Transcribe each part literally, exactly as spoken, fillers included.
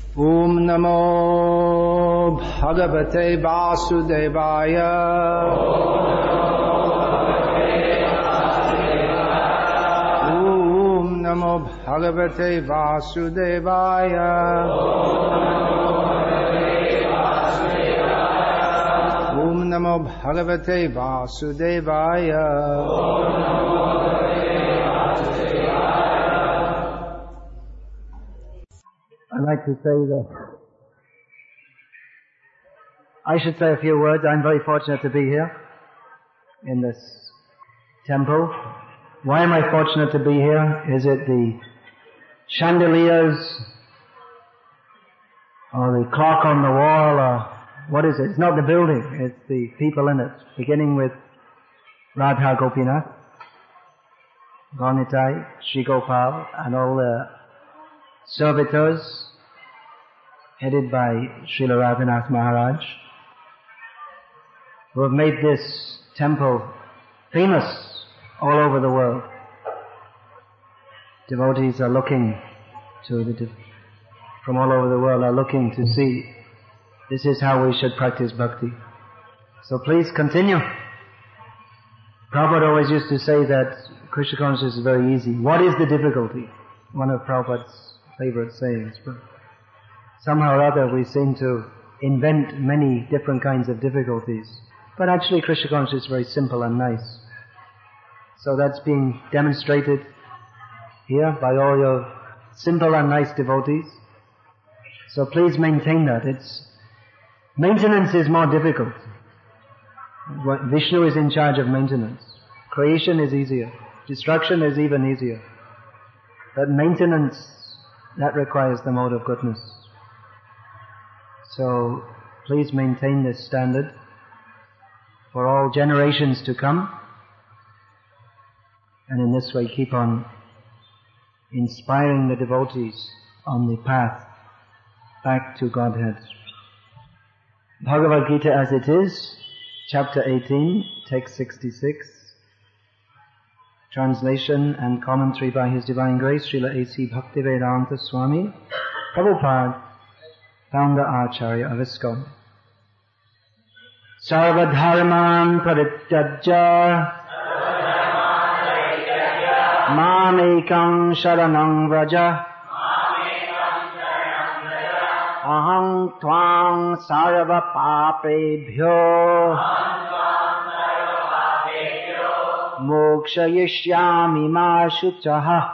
Om Namo Bhagavate Vasudevaya. Om Namo Bhagavate Vasudevaya. Om Namo Bhagavate Vasudevaya. I'd like to say that I should say a few words. I'm very fortunate to be here in this temple. Why am I fortunate to be here? Is it the chandeliers or the clock on the wall, or what is it? It's not the building, it's the people in it, beginning with Radha Gopinath, Gaunitai, Sri Gopal, and all the servitors headed by Srila Radhanath Maharaj, who have made this temple famous all over the world. Devotees are looking to the, from all over the world are looking to see this is how we should practice bhakti. So please continue. Prabhupada always used to say that Krishna consciousness is very easy. What is the difficulty? One of Prabhupada's favorite sayings. But somehow or other we seem to invent many different kinds of difficulties. But actually Krishna consciousness is very simple and nice. So that's being demonstrated here by all your simple and nice devotees. So please maintain that. It's maintenance is more difficult. Vishnu is in charge of maintenance. Creation is easier. Destruction is even easier. But maintenance, that requires the mode of goodness. So please maintain this standard for all generations to come, and in this way keep on inspiring the devotees on the path back to Godhead. Bhagavad Gita as it is, chapter eighteen, text sixty-six, translation and commentary by His Divine Grace, Srila A C Bhaktivedanta Swami, Prabhupada, founder Acharya of ISKCON. Sarvadharman parityajya Mamekam sharanam vraja Aham tvang sarva papebhyo Mokshayishyami ma shuchaha.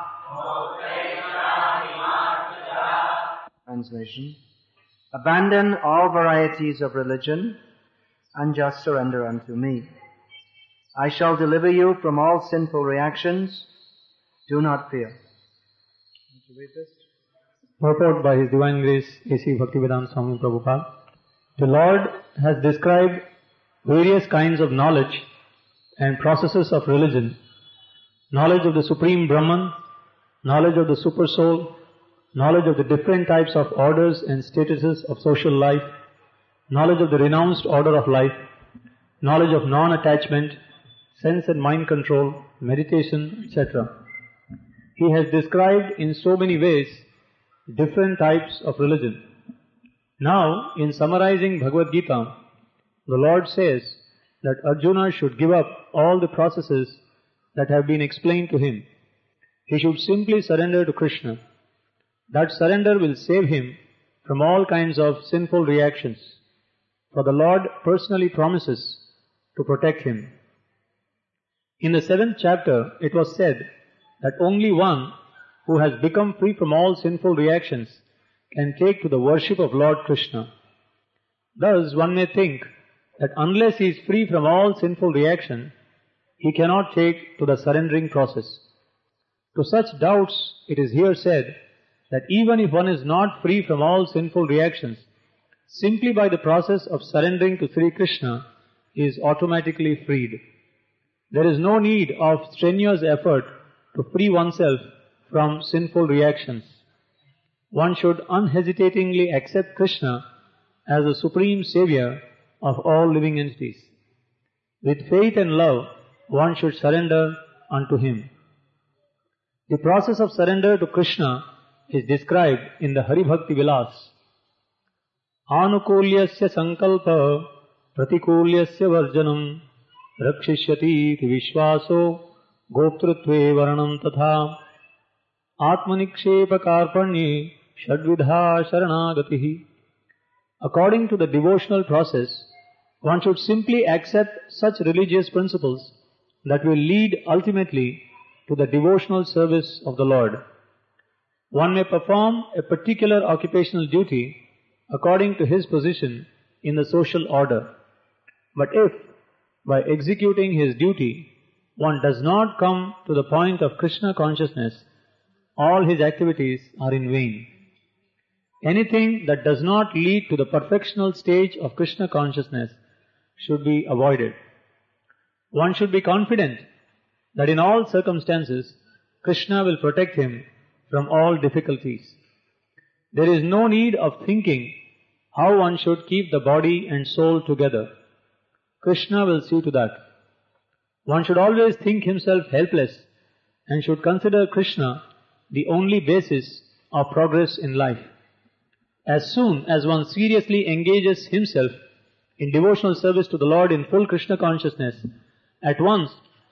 Translation. Abandon all varieties of religion and just surrender unto me. I shall deliver you from all sinful reactions. Do not fear. Want to read this? Purport by His Divine Grace A C Bhaktivedanta Swami Prabhupada. The Lord has described various kinds of knowledge and processes of religion. Knowledge of the Supreme Brahman, knowledge of the Super Soul, knowledge of the different types of orders and statuses of social life, knowledge of the renounced order of life, knowledge of non-attachment, sense and mind control, meditation, et cetera. He has described in so many ways different types of religion. Now, in summarizing Bhagavad Gita, the Lord says that Arjuna should give up all the processes that have been explained to him. He should simply surrender to Krishna. That surrender will save him from all kinds of sinful reactions. For the Lord personally promises to protect him. In the seventh chapter, it was said that only one who has become free from all sinful reactions can take to the worship of Lord Krishna. Thus, one may think that unless he is free from all sinful reaction, he cannot take to the surrendering process. To such doubts, it is here said that even if one is not free from all sinful reactions, simply by the process of surrendering to Sri Krishna, he is automatically freed. There is no need of strenuous effort to free oneself from sinful reactions. One should unhesitatingly accept Krishna as the supreme savior of all living entities. With faith and love, one should surrender unto him. The process of surrender to Krishna is described in the Hari Bhakti Vilas Anukulyasya sankalpa pratikulyasya varjanam rakshishyati iti vishwaso goptrutve varanam tatha atmanikshepa karpanye shadvidha sharanagatihi. According to the devotional process, one should simply accept such religious principles that will lead ultimately to the devotional service of the Lord. One may perform a particular occupational duty according to his position in the social order. But if, by executing his duty, one does not come to the point of Krishna consciousness, all his activities are in vain. Anything that does not lead to the perfectional stage of Krishna consciousness should be avoided. One should be confident that in all circumstances, Krishna will protect him from all difficulties. There is no need of thinking how one should keep the body and soul together. Krishna will see to that. One should always think himself helpless and should consider Krishna the only basis of progress in life. As soon as one seriously engages himself in devotional service to the Lord in full Krishna consciousness, at once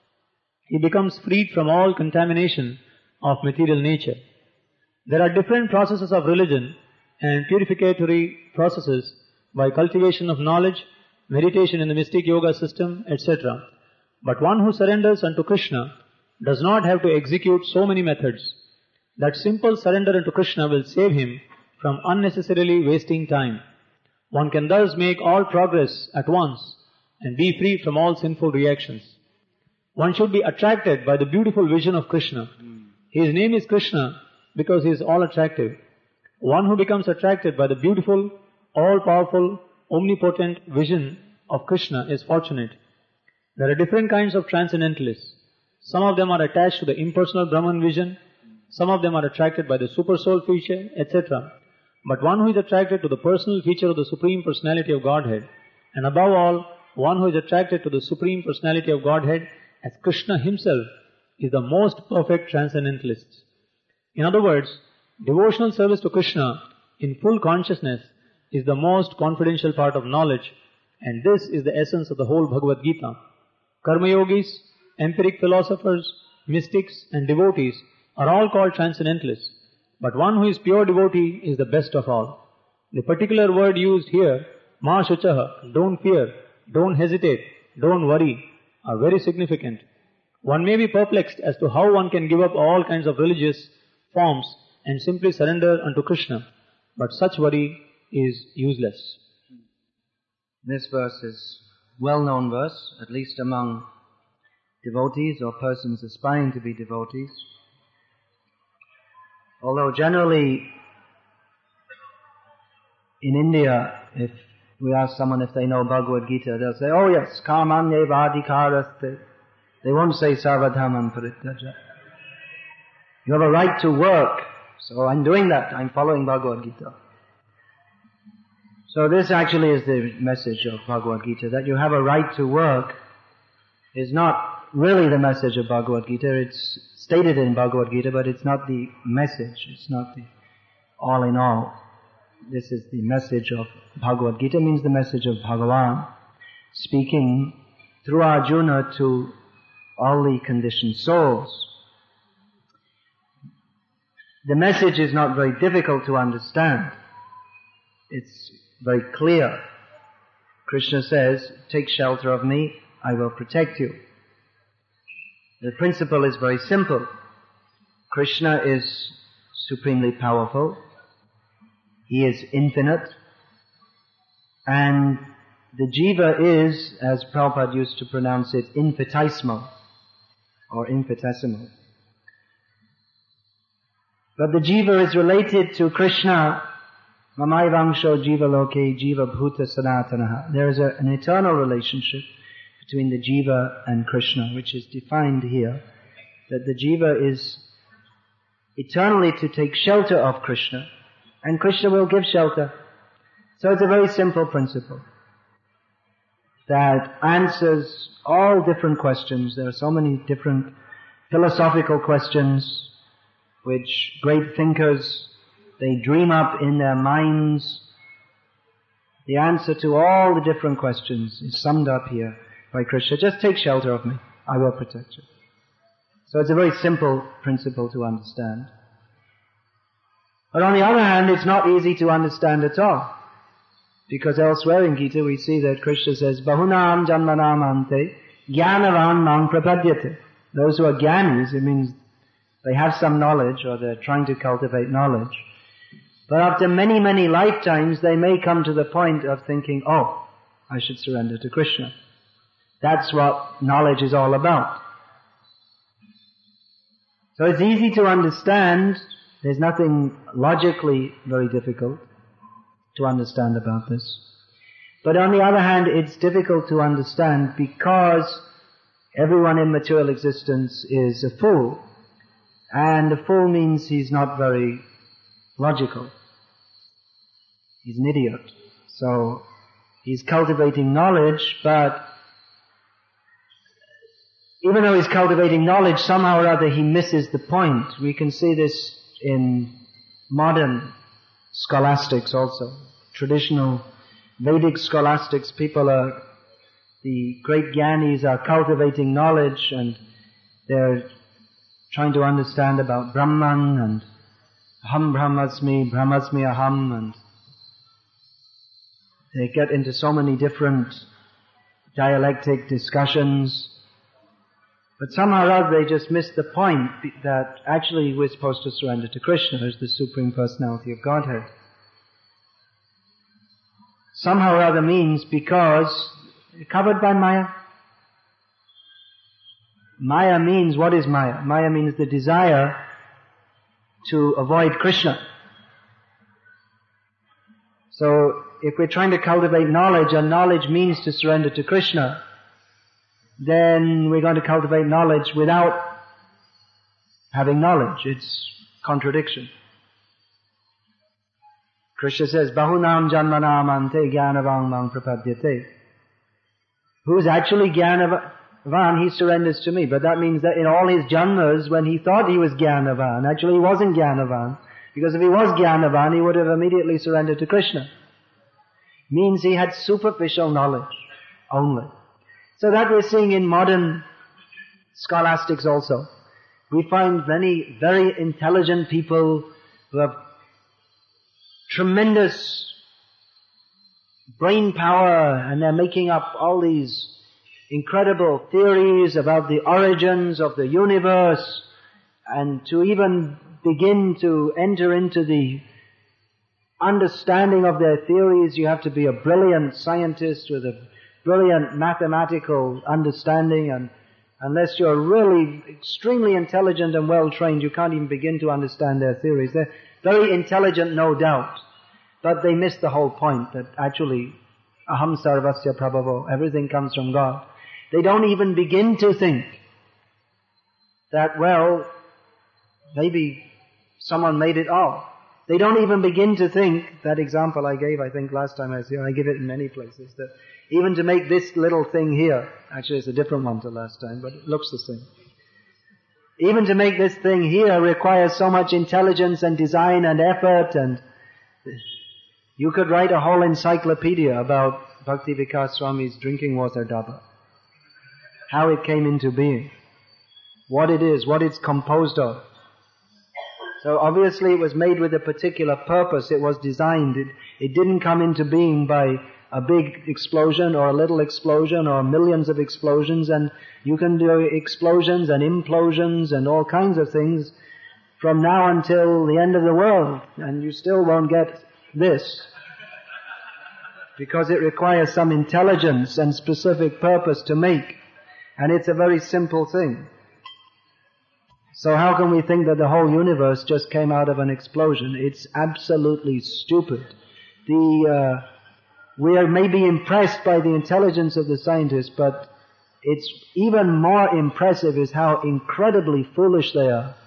he becomes freed from all contamination of material nature. There are different processes of religion and purificatory processes by cultivation of knowledge, meditation in the mystic yoga system, et cetera. But one who surrenders unto Krishna does not have to execute so many methods. That simple surrender unto Krishna will save him from unnecessarily wasting time. One can thus make all progress at once and be free from all sinful reactions. One should be attracted by the beautiful vision of Krishna. His name is Krishna because he is all attractive. One who becomes attracted by the beautiful, all-powerful, omnipotent vision of Krishna is fortunate. There are different kinds of transcendentalists. Some of them are attached to the impersonal Brahman vision, some of them are attracted by the super soul feature, et cetera. But one who is attracted to the personal feature of the Supreme Personality of Godhead, and above all, one who is attracted to the Supreme Personality of Godhead as Krishna himself, is the most perfect transcendentalist. In other words, devotional service to Krishna in full consciousness is the most confidential part of knowledge, and this is the essence of the whole Bhagavad Gita. Karma yogis, empiric philosophers, mystics and devotees are all called transcendentalists. But one who is pure devotee is the best of all. The particular word used here, ma shuchaha, don't fear, don't hesitate, don't worry, are very significant. One may be perplexed as to how one can give up all kinds of religious forms and simply surrender unto Krishna. But such worry is useless. This verse is a well-known verse, at least among devotees or persons aspiring to be devotees. Although generally in India, if we ask someone if they know Bhagavad Gita, they'll say, oh yes, karmanye vadikaraste. They won't say sarvadhamam parityaja. You have a right to work, so I'm doing that, I'm following Bhagavad Gita. So this actually is the message of Bhagavad Gita, that you have a right to work is not really the message of Bhagavad Gita. It's stated in Bhagavad Gita, but it's not the message, it's not the all in all. This is the message of Bhagavad Gita, means the message of Bhagavan, speaking through Arjuna to all the conditioned souls. The message is not very difficult to understand. It's very clear. Krishna says, take shelter of me, I will protect you. The principle is very simple. Krishna is supremely powerful. He is infinite. And the jiva is, as Prabhupada used to pronounce it, infinitesimal or infinitesimal. But the jiva is related to Krishna. Mamaivangsho jiva loke jiva bhuta sanatanaha. There is a, an eternal relationship between the jiva and Krishna, which is defined here, that the jiva is eternally to take shelter of Krishna, and Krishna will give shelter. So it's a very simple principle that answers all different questions. There are so many different philosophical questions which great thinkers, they dream up in their minds The answer to all the different questions is summed up here by Krishna. Just take shelter of me. I will protect you. So it's a very simple principle to understand. But on the other hand, it's not easy to understand at all. Because elsewhere in Gita we see that Krishna says, Bahunam janmanam ante jnanavan mang prapadyate. Those who are jnanis, it means they have some knowledge or they're trying to cultivate knowledge. But after many, many lifetimes, they may come to the point of thinking, oh, I should surrender to Krishna. That's what knowledge is all about. So it's easy to understand. There's nothing logically very difficult to understand about this. But on the other hand, it's difficult to understand because everyone in material existence is a fool. And a fool means he's not very logical. He's an idiot. So he's cultivating knowledge, but even though he's cultivating knowledge, somehow or other he misses the point. We can see this in modern scholastics also. Traditional Vedic scholastics, people are, the great jnanis are cultivating knowledge and they're trying to understand about Brahman and Aham Brahmasmi, Brahmasmi Aham, and they get into so many different dialectic discussions. But somehow or other they just miss the point that actually we're supposed to surrender to Krishna as the Supreme Personality of Godhead. Somehow or other means because covered by Maya. Maya means, what is Maya? Maya means the desire to avoid Krishna. So if we're trying to cultivate knowledge and knowledge means to surrender to Krishna, then we're going to cultivate knowledge without having knowledge. It's contradiction. Krishna says, Bahunam janmanam ante jnanavan mang prapadyate. Who's actually jnanavan, he surrenders to me. But that means that in all his janmas, when he thought he was jnanavan, actually he wasn't jnanavan. Because if he was jnanavan, he would have immediately surrendered to Krishna. Means he had superficial knowledge only. So that we're seeing in modern scholastics also. We find many very intelligent people who have tremendous brain power and they're making up all these incredible theories about the origins of the universe, and to even begin to enter into the understanding of their theories you have to be a brilliant scientist with a brilliant mathematical understanding, and unless you're really extremely intelligent and well trained, you can't even begin to understand their theories. They're very intelligent, no doubt, but they miss the whole point that actually aham sarvasya prabhavo, everything comes from God. They don't even begin to think that, well, maybe someone made it all. They don't even begin to think, that example I gave, I think last time I was here, I give it in many places, that even to make this little thing here, actually it's a different one to last time, but it looks the same. Even to make this thing here requires so much intelligence and design and effort, and you could write a whole encyclopedia about Bhakti Vikas Swami's drinking water dabba. How it came into being. What it is, what it's composed of. So obviously it was made with a particular purpose. It was designed. It, it didn't come into being by a big explosion or a little explosion or millions of explosions, and you can do explosions and implosions and all kinds of things from now until the end of the world, and you still won't get this. Because it requires some intelligence and specific purpose to make. And it's a very simple thing. So how can we think that the whole universe just came out of an explosion? It's absolutely stupid. The, uh, we are maybe impressed by the intelligence of the scientists, but it's even more impressive is how incredibly foolish they are.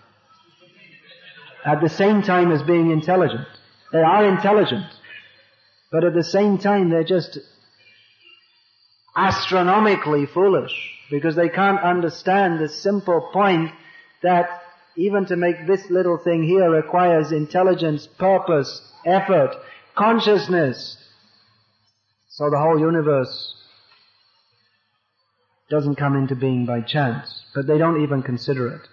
At the same time as being intelligent. They are intelligent. But at the same time they're just astronomically foolish. Because they can't understand the simple point that even to make this little thing here requires intelligence, purpose, effort, consciousness. So the whole universe doesn't come into being by chance, but they don't even consider it.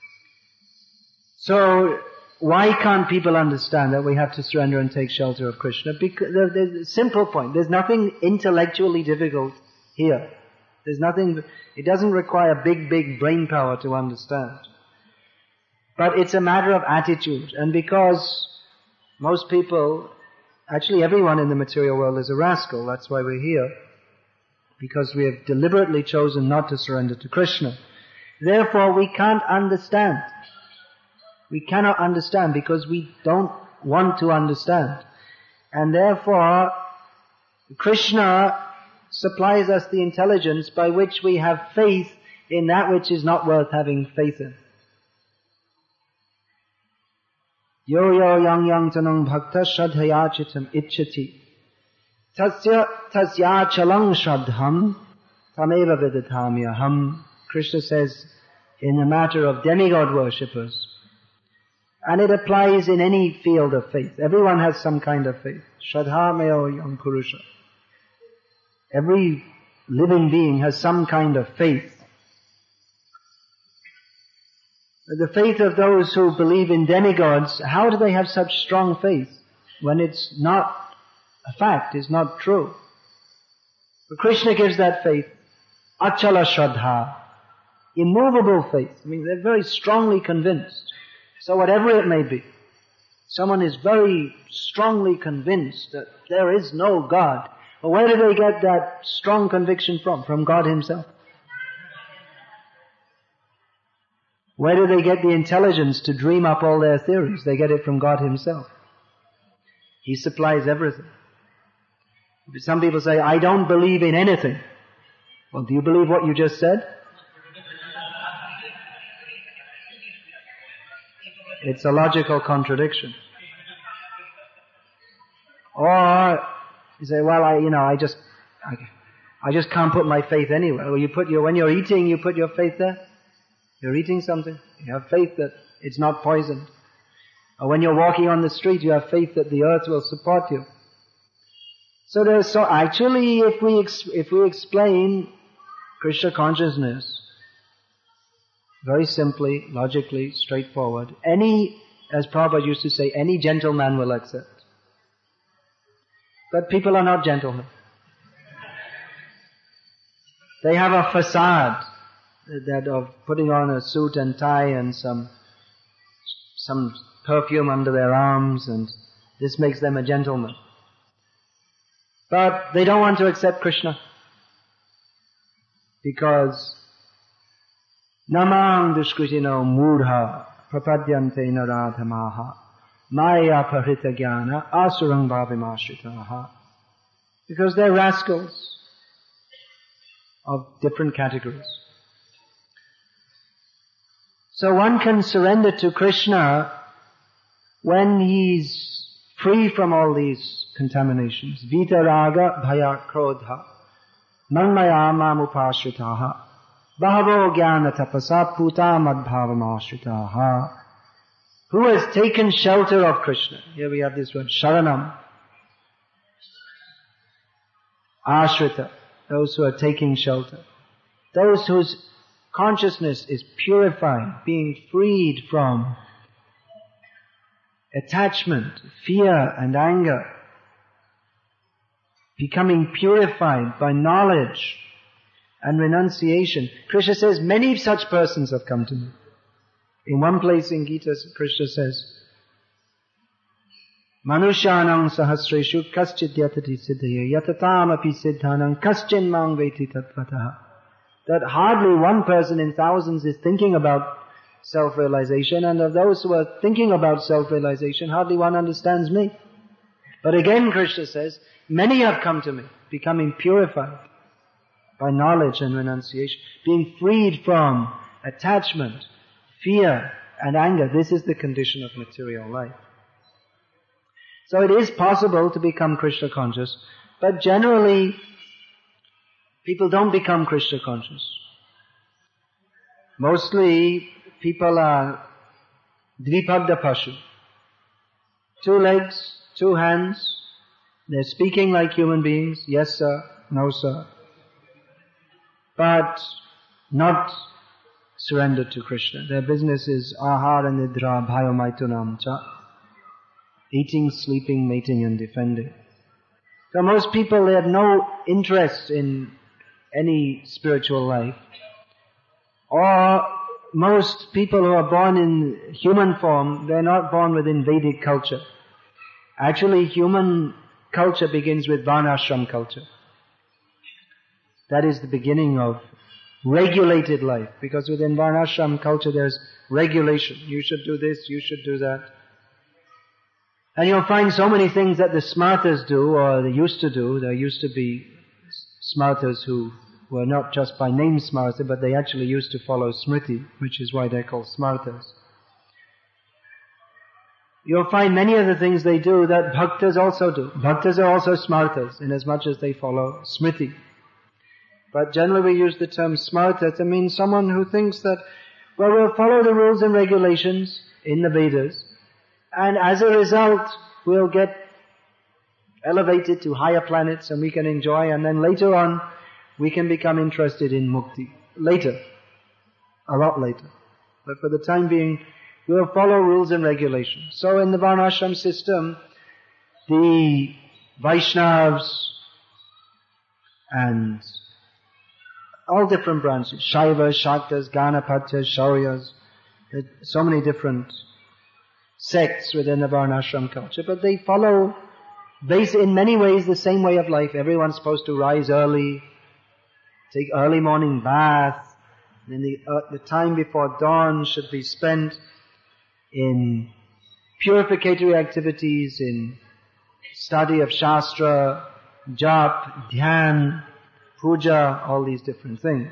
So, why can't people understand that we have to surrender and take shelter of Krishna? Because there's a simple point. There's nothing intellectually difficult here. There's nothing, it doesn't require big, big brain power to understand. But it's a matter of attitude. And because most people, actually everyone in the material world is a rascal, that's why we're here. Because we have deliberately chosen not to surrender to Krishna. Therefore, we can't understand. We cannot understand because we don't want to understand. And therefore, Krishna supplies us the intelligence by which we have faith in that which is not worth having faith in. Yo yo yang yang tanang bhakta shradhayachitam ichchati. Tasya tasya chalang shradham tameva vidatamyaham. Krishna says in the matter of demigod worshippers, and it applies in any field of faith. Everyone has some kind of faith. Shraddha meo yang purusha. Every living being has some kind of faith. The faith of those who believe in demigods, how do they have such strong faith when it's not a fact, it's not true? But Krishna gives that faith, achala shraddha, immovable faith. I mean, they're very strongly convinced. So whatever it may be, someone is very strongly convinced that there is no God. Well, where do they get that strong conviction from? From God Himself. Where do they get the intelligence to dream up all their theories? They get it from God Himself. He supplies everything. Some people say, I don't believe in anything. Well, do you believe what you just said? It's a logical contradiction. Or you say, well, I, you know, I just, I, I just can't put my faith anywhere. Well, you put your, when you're eating, you put your faith there. You're eating something. You have faith that it's not poisoned. Or when you're walking on the street, you have faith that the earth will support you. So there's, so actually, if we ex, if we explain Krishna consciousness very simply, logically, straightforward, any, as Prabhupada used to say, any gentleman will accept. But people are not gentlemen. They have a facade that of putting on a suit and tie and some some perfume under their arms, and this makes them a gentleman. But they don't want to accept Krishna because Namang duskritino mudha prapadyante naradhamaha maya parita jnana asurang bhavimashitaha. Because they're rascals of different categories. So one can surrender to Krishna when he's free from all these contaminations. Vitaraga bhaya krodha manmaya mamupashritaha bahavo jnana tapasa puta madbhavamashitaha. Who has taken shelter of Krishna? Here we have this word, sharanam. Ashrita, those who are taking shelter. Those whose consciousness is purified, being freed from attachment, fear and anger, becoming purified by knowledge and renunciation. Krishna says, many such persons have come to me. In one place in Gita, Krishna says, Manushanam sahasreshu kaschid yatati siddhaye yatatam api siddhanam kaschin mang veti tatvataha. That hardly one person in thousands is thinking about self-realization, and of those who are thinking about self-realization, hardly one understands me. But again, Krishna says, many have come to me, becoming purified by knowledge and renunciation, being freed from attachment, fear and anger. This is the condition of material life. So it is possible to become Krishna conscious, but generally people don't become Krishna conscious. Mostly people are dvipagda pashu. Two legs, two hands, They're speaking like human beings, yes sir, no sir, but not surrendered to Krishna. Their business is ahara nidra bhayamaitunam cha, eating, sleeping, mating and defending. So most people, they have no interest in any spiritual life. Or most people who are born in human form, they're not born within Vedic culture. Actually, human culture begins with Varnashram culture. That is the beginning of regulated life, because within Varnashram culture there's regulation. You should do this, you should do that. And you'll find so many things that the smartas do, or they used to do. There used to be smartas who were not just by name smarta, but they actually used to follow smriti, which is why they're called smartas. You'll find many of the things they do that bhaktas also do. Bhaktas are also smartas, in as much as they follow smriti. But generally we use the term smarta to mean someone who thinks that, well, we'll follow the rules and regulations in the Vedas, and as a result, we'll get elevated to higher planets and we can enjoy, and then later on, we can become interested in mukti. Later. A lot later. But for the time being, we'll follow rules and regulations. So in the Varnashram system, the Vaishnavas and all different branches, Shaivas, Shaktas, Ganapatyas, Shauryas, so many different sects within the Varnashram culture, but they follow, base in many ways, the same way of life. Everyone's supposed to rise early, take early morning bath, and the, uh, the time before dawn should be spent in purificatory activities, in study of Shastra, Jap, Dhyan, Puja, all these different things.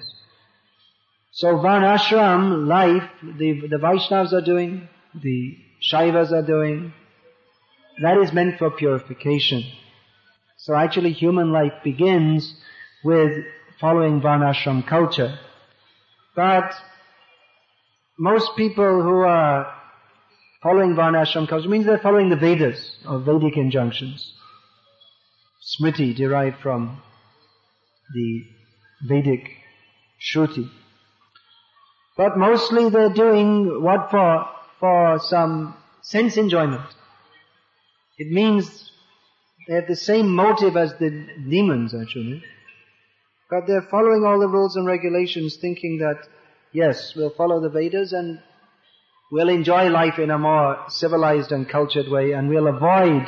So Varnashram life, the, the Vaishnavas are doing, the Shaivas are doing, that is meant for purification. So actually human life begins with following Varnashram culture. But most people who are following Varnashram culture means they're following the Vedas, or Vedic injunctions. Smriti derived from the Vedic Shruti. But mostly they're doing what for? For some sense enjoyment. It means they have the same motive as the demons actually. But they're following all the rules and regulations thinking that, yes, we'll follow the Vedas and we'll enjoy life in a more civilized and cultured way, and we'll avoid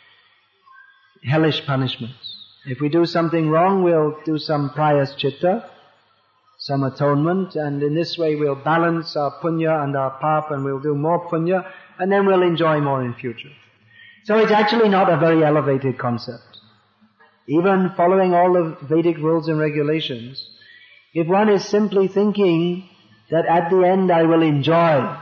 hellish punishments. If we do something wrong, we'll do some prayaschita, some atonement, and in this way we'll balance our punya and our pap, and we'll do more punya, and then we'll enjoy more in future. So it's actually not a very elevated concept. Even following all the Vedic rules and regulations, if one is simply thinking that at the end I will enjoy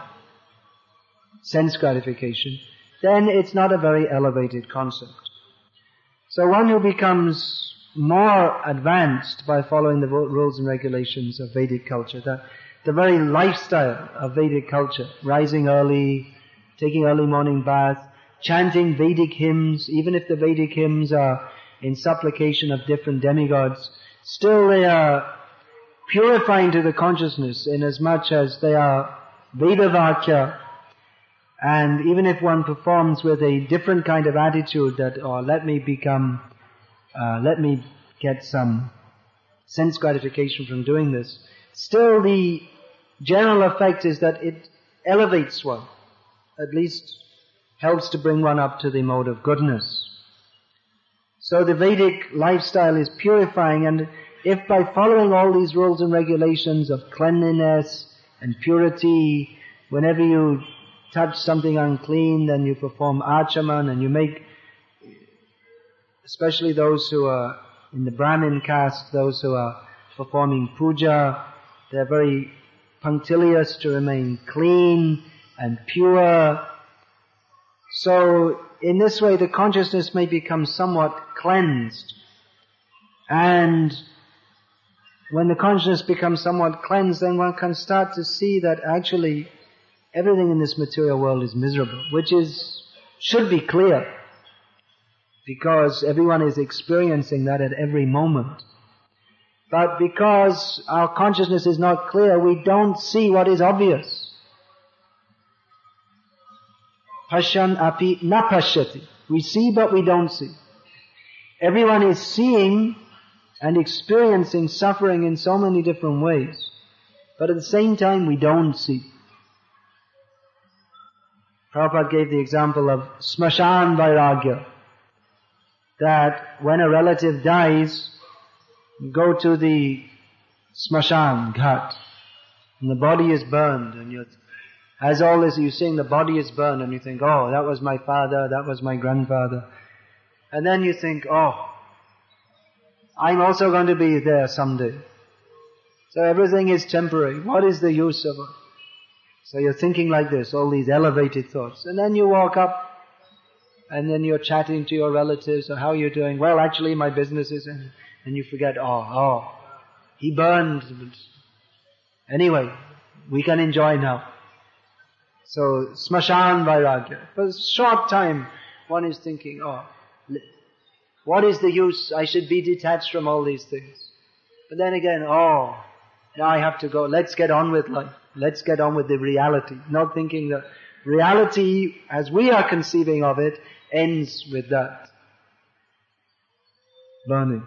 sense gratification, then it's not a very elevated concept. So one who becomes more advanced by following the rules and regulations of Vedic culture, the, the very lifestyle of Vedic culture, rising early, taking early morning bath, chanting Vedic hymns, even if the Vedic hymns are in supplication of different demigods, still they are purifying to the consciousness in as much as they are Vedavakya, and even if one performs with a different kind of attitude that, oh, let me become Uh, let me get some sense gratification from doing this, still the general effect is that it elevates one, at least helps to bring one up to the mode of goodness. So the Vedic lifestyle is purifying, and if by following all these rules and regulations of cleanliness and purity, whenever you touch something unclean, then you perform achaman, and you make, especially those who are in the Brahmin caste, those who are performing puja, they're very punctilious to remain clean and pure. So in this way the consciousness may become somewhat cleansed. And when the consciousness becomes somewhat cleansed, then one can start to see that actually everything in this material world is miserable, which is, should be clear. because everyone is experiencing that at every moment. But because our consciousness is not clear, we don't see what is obvious. Pashyan api na pashyati. We see but we don't see. Everyone is seeing and experiencing suffering in so many different ways. But at the same time we don't see. Prabhupada gave the example of smashan vairagya. That when a relative dies, you go to the smashan ghat, and the body is burned, and you, as all this you sing, the body is burned, and you think, oh, that was my father, that was my grandfather. And then you think, oh, I'm also going to be there someday. So everything is temporary. What is the use of it? So you're thinking like this, all these elevated thoughts. And then you walk up, and then you're chatting to your relatives, or how are you doing? Well, actually my business is, and, and you forget, oh, oh, he burned. Anyway, we can enjoy now. So, smashan vairagya. For a short time, one is thinking, oh, what is the use? I should be detached from all these things. But then again, oh, now I have to go. Let's get on with life. Let's get on with the reality. Not thinking that reality, as we are conceiving of it, ends with that burning.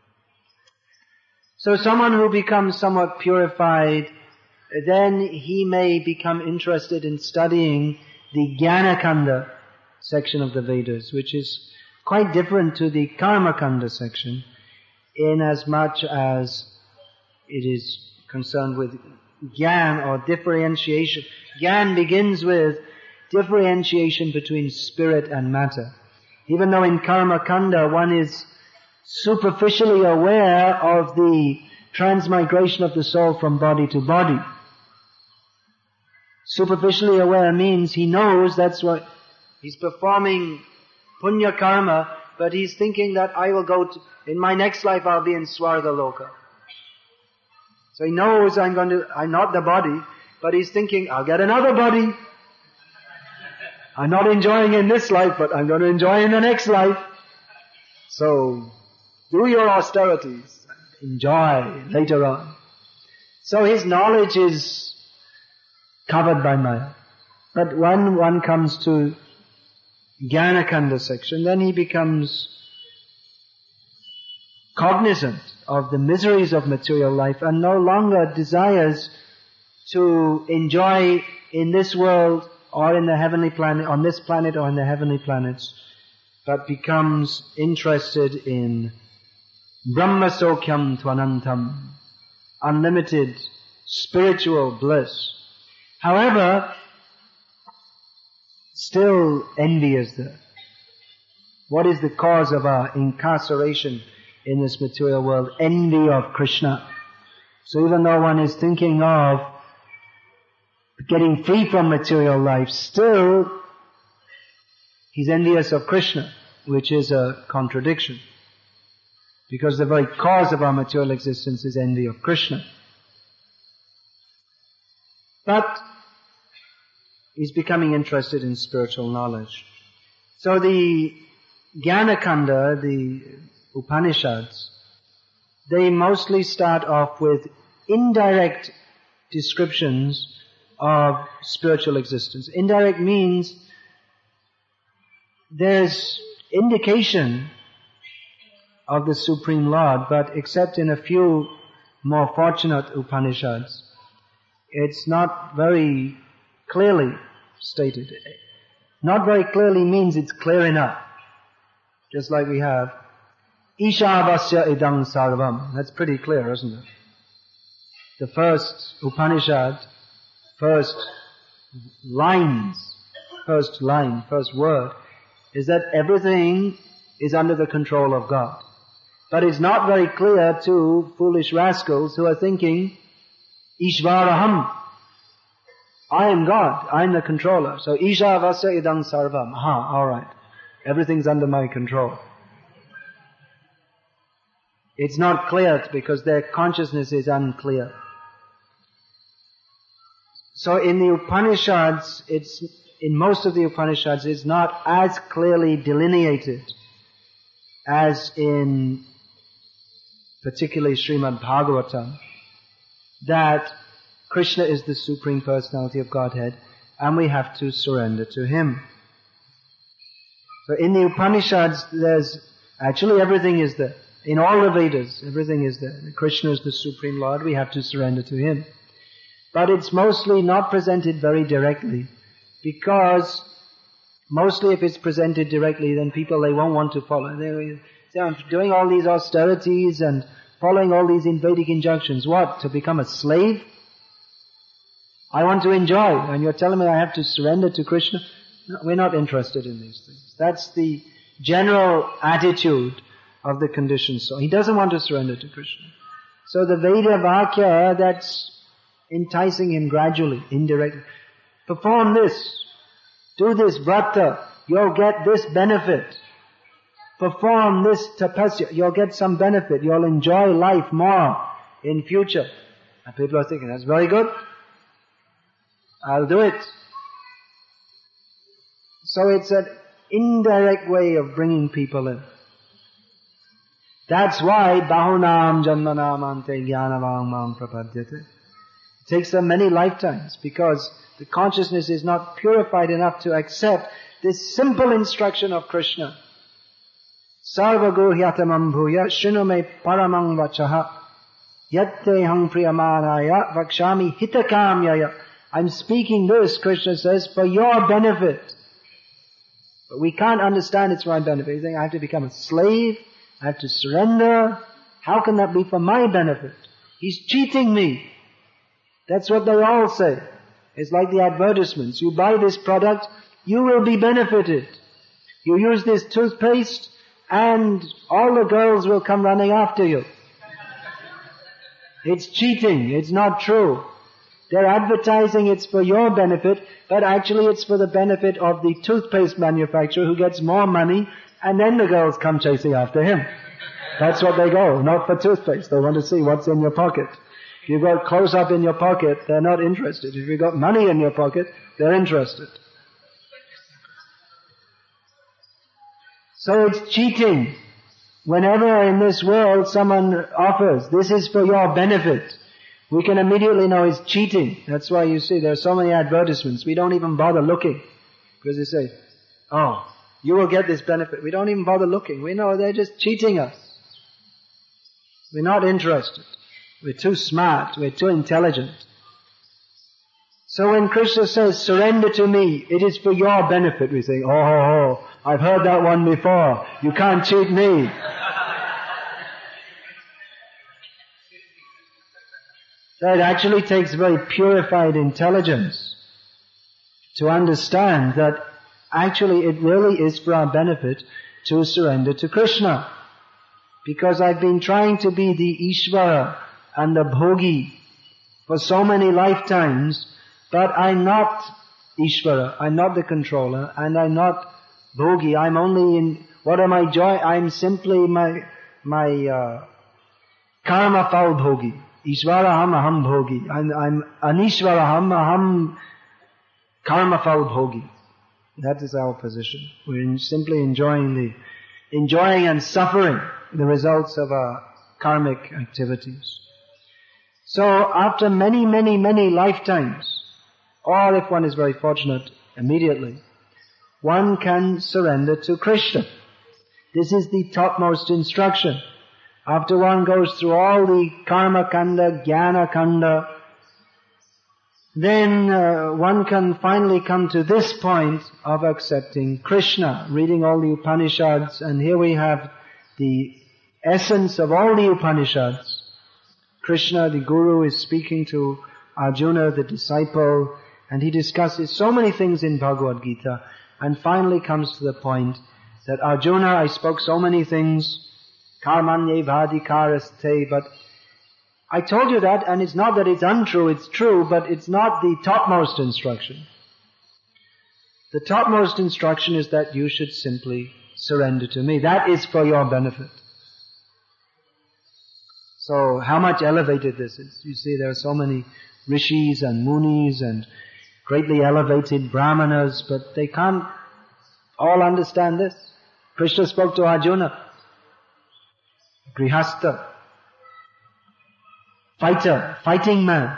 So someone who becomes somewhat purified, then he may become interested in studying the Jnana-kanda section of the Vedas, which is quite different to the Karma-kanda section, in as much as it is concerned with Jnana or differentiation. Jnana begins with differentiation between spirit and matter. Even though in Karma-kanda one is superficially aware of the transmigration of the soul from body to body. Superficially aware means he knows that's what he's performing punya karma, but he's thinking that I will go to, in my next life I'll be in Swarga Loka. So he knows I'm going to, I'm not the body, but he's thinking I'll get another body. I'm not enjoying in this life, but I'm going to enjoy in the next life. So, do your austerities. Enjoy later on. So his knowledge is covered by Maya. But when one comes to Jnana-kanda section, then he becomes cognizant of the miseries of material life and no longer desires to enjoy in this world or in the heavenly planet, on this planet or in the heavenly planets, but becomes interested in Brahma Sokyam Tvanantam, unlimited spiritual bliss. However, still envy is there. What is the cause of our incarceration in this material world? Envy of Krishna. So even though one is thinking of getting free from material life, still he's envious of Krishna, which is a contradiction. Because the very cause of our material existence is envy of Krishna. But he's becoming interested in spiritual knowledge. So the Jnana-kanda, the Upanishads, they mostly start off with indirect descriptions of spiritual existence. Indirect means there's indication of the Supreme Lord, but except in a few more fortunate Upanishads, it's not very clearly stated. Not very clearly means it's clear enough. Just like we have Ishavasya idang sarvam. That's pretty clear, isn't it? The first Upanishad, first lines, first line, first word, is that everything is under the control of God. But it's not very clear to foolish rascals who are thinking, Ishvaraham, I am God, I am the controller. So, Ishavasya idang sarvam. Aha, alright. Everything's under my control. It's not clear because their consciousness is unclear. So in the Upanishads, it's, in most of the Upanishads, it's not as clearly delineated as in particularly Srimad Bhagavatam, that Krishna is the Supreme Personality of Godhead and we have to surrender to Him. So in the Upanishads, there's, actually everything is there. In all the Vedas, everything is there. Krishna is the Supreme Lord, we have to surrender to Him. But it's mostly not presented very directly, because mostly if it's presented directly, then people, they won't want to follow. They say, I'm doing all these austerities and following all these Vedic injunctions. What? To become a slave? I want to enjoy, and you're telling me I have to surrender to Krishna? No, we're not interested in these things. That's the general attitude of the conditioned soul. He doesn't want to surrender to Krishna. So the Veda Vakya, that's enticing him gradually, indirectly. Perform this. Do this vrata. You'll get this benefit. Perform this tapasya. You'll get some benefit. You'll enjoy life more in future. And people are thinking, that's very good. I'll do it. So it's an indirect way of bringing people in. That's why Bahunam Janmanamante Jnanavang Mam Prapadyate. It takes them many lifetimes, because the consciousness is not purified enough to accept this simple instruction of Krishna. Sarvaguhyatamam bhuya shrinume paramang vachaha yatte hang priyamanaya vakshami hitakamyaya. I'm speaking this, Krishna says, for your benefit. But we can't understand it's for my benefit. You think I have to become a slave? I have to surrender? How can that be for my benefit? He's cheating me. That's what they all say. It's like the advertisements. You buy this product, you will be benefited. You use this toothpaste, and all the girls will come running after you. It's cheating. It's not true. They're advertising it's for your benefit, but actually it's for the benefit of the toothpaste manufacturer who gets more money, and then the girls come chasing after him. That's what they go, not for toothpaste. They want to see what's in your pocket. If you've got close-up in your pocket, they're not interested. If you've got money in your pocket, they're interested. So it's cheating. Whenever in this world someone offers, this is for your benefit, we can immediately know it's cheating. That's why you see there are so many advertisements. We don't even bother looking. Because they say, oh, you will get this benefit. We don't even bother looking. We know they're just cheating us. We're not interested. We're too smart. We're too intelligent. So when Krishna says, surrender to me, it is for your benefit, we think, oh, oh, oh, I've heard that one before. You can't cheat me. So it actually takes very purified intelligence to understand that actually it really is for our benefit to surrender to Krishna. Because I've been trying to be the Ishvara and the Bhogi for so many lifetimes, but I'm not Ishvara, I'm not the controller, and I'm not Bhogi. I'm only in, what am I joy? I'm simply my, my, uh, karma phal Bhogi. Ishvaraham aham bhogi. I'm, I'm anishvaraham aham karma phal bhogi. That is our position. We're in simply enjoying the, enjoying and suffering the results of our karmic activities. So after many, many, many lifetimes, or if one is very fortunate, immediately, one can surrender to Krishna. This is the topmost instruction. After one goes through all the karma kanda, jnana kanda, then uh, one can finally come to this point of accepting Krishna, reading all the Upanishads, and here we have the essence of all the Upanishads. Krishna, the Guru, is speaking to Arjuna, the disciple, and he discusses so many things in Bhagavad Gita, and finally comes to the point that Arjuna, I spoke so many things, karmanye vadikaraste, but I told you that, and it's not that it's untrue, it's true, but it's not the topmost instruction. The topmost instruction is that you should simply surrender to me. That is for your benefit. So how much elevated this is. You see, there are so many rishis and munis and greatly elevated brahmanas, but they can't all understand this. Krishna spoke to Arjuna. grihastha, fighter, fighting man.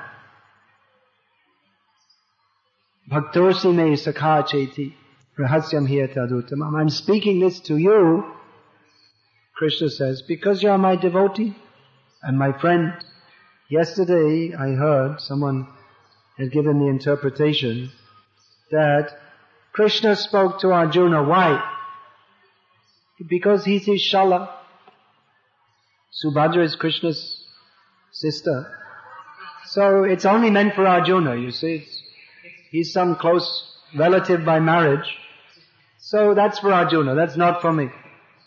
Bhaktosi me sakha cheti, rahasyam hiyataduttamam. I'm speaking this to you, Krishna says, because you are my devotee and my friend. Yesterday I heard someone had given the interpretation that Krishna spoke to Arjuna. Why? Because he's his Shala. Subhadra is Krishna's sister. So it's only meant for Arjuna, you see. It's, he's some close relative by marriage. So that's for Arjuna, that's not for me.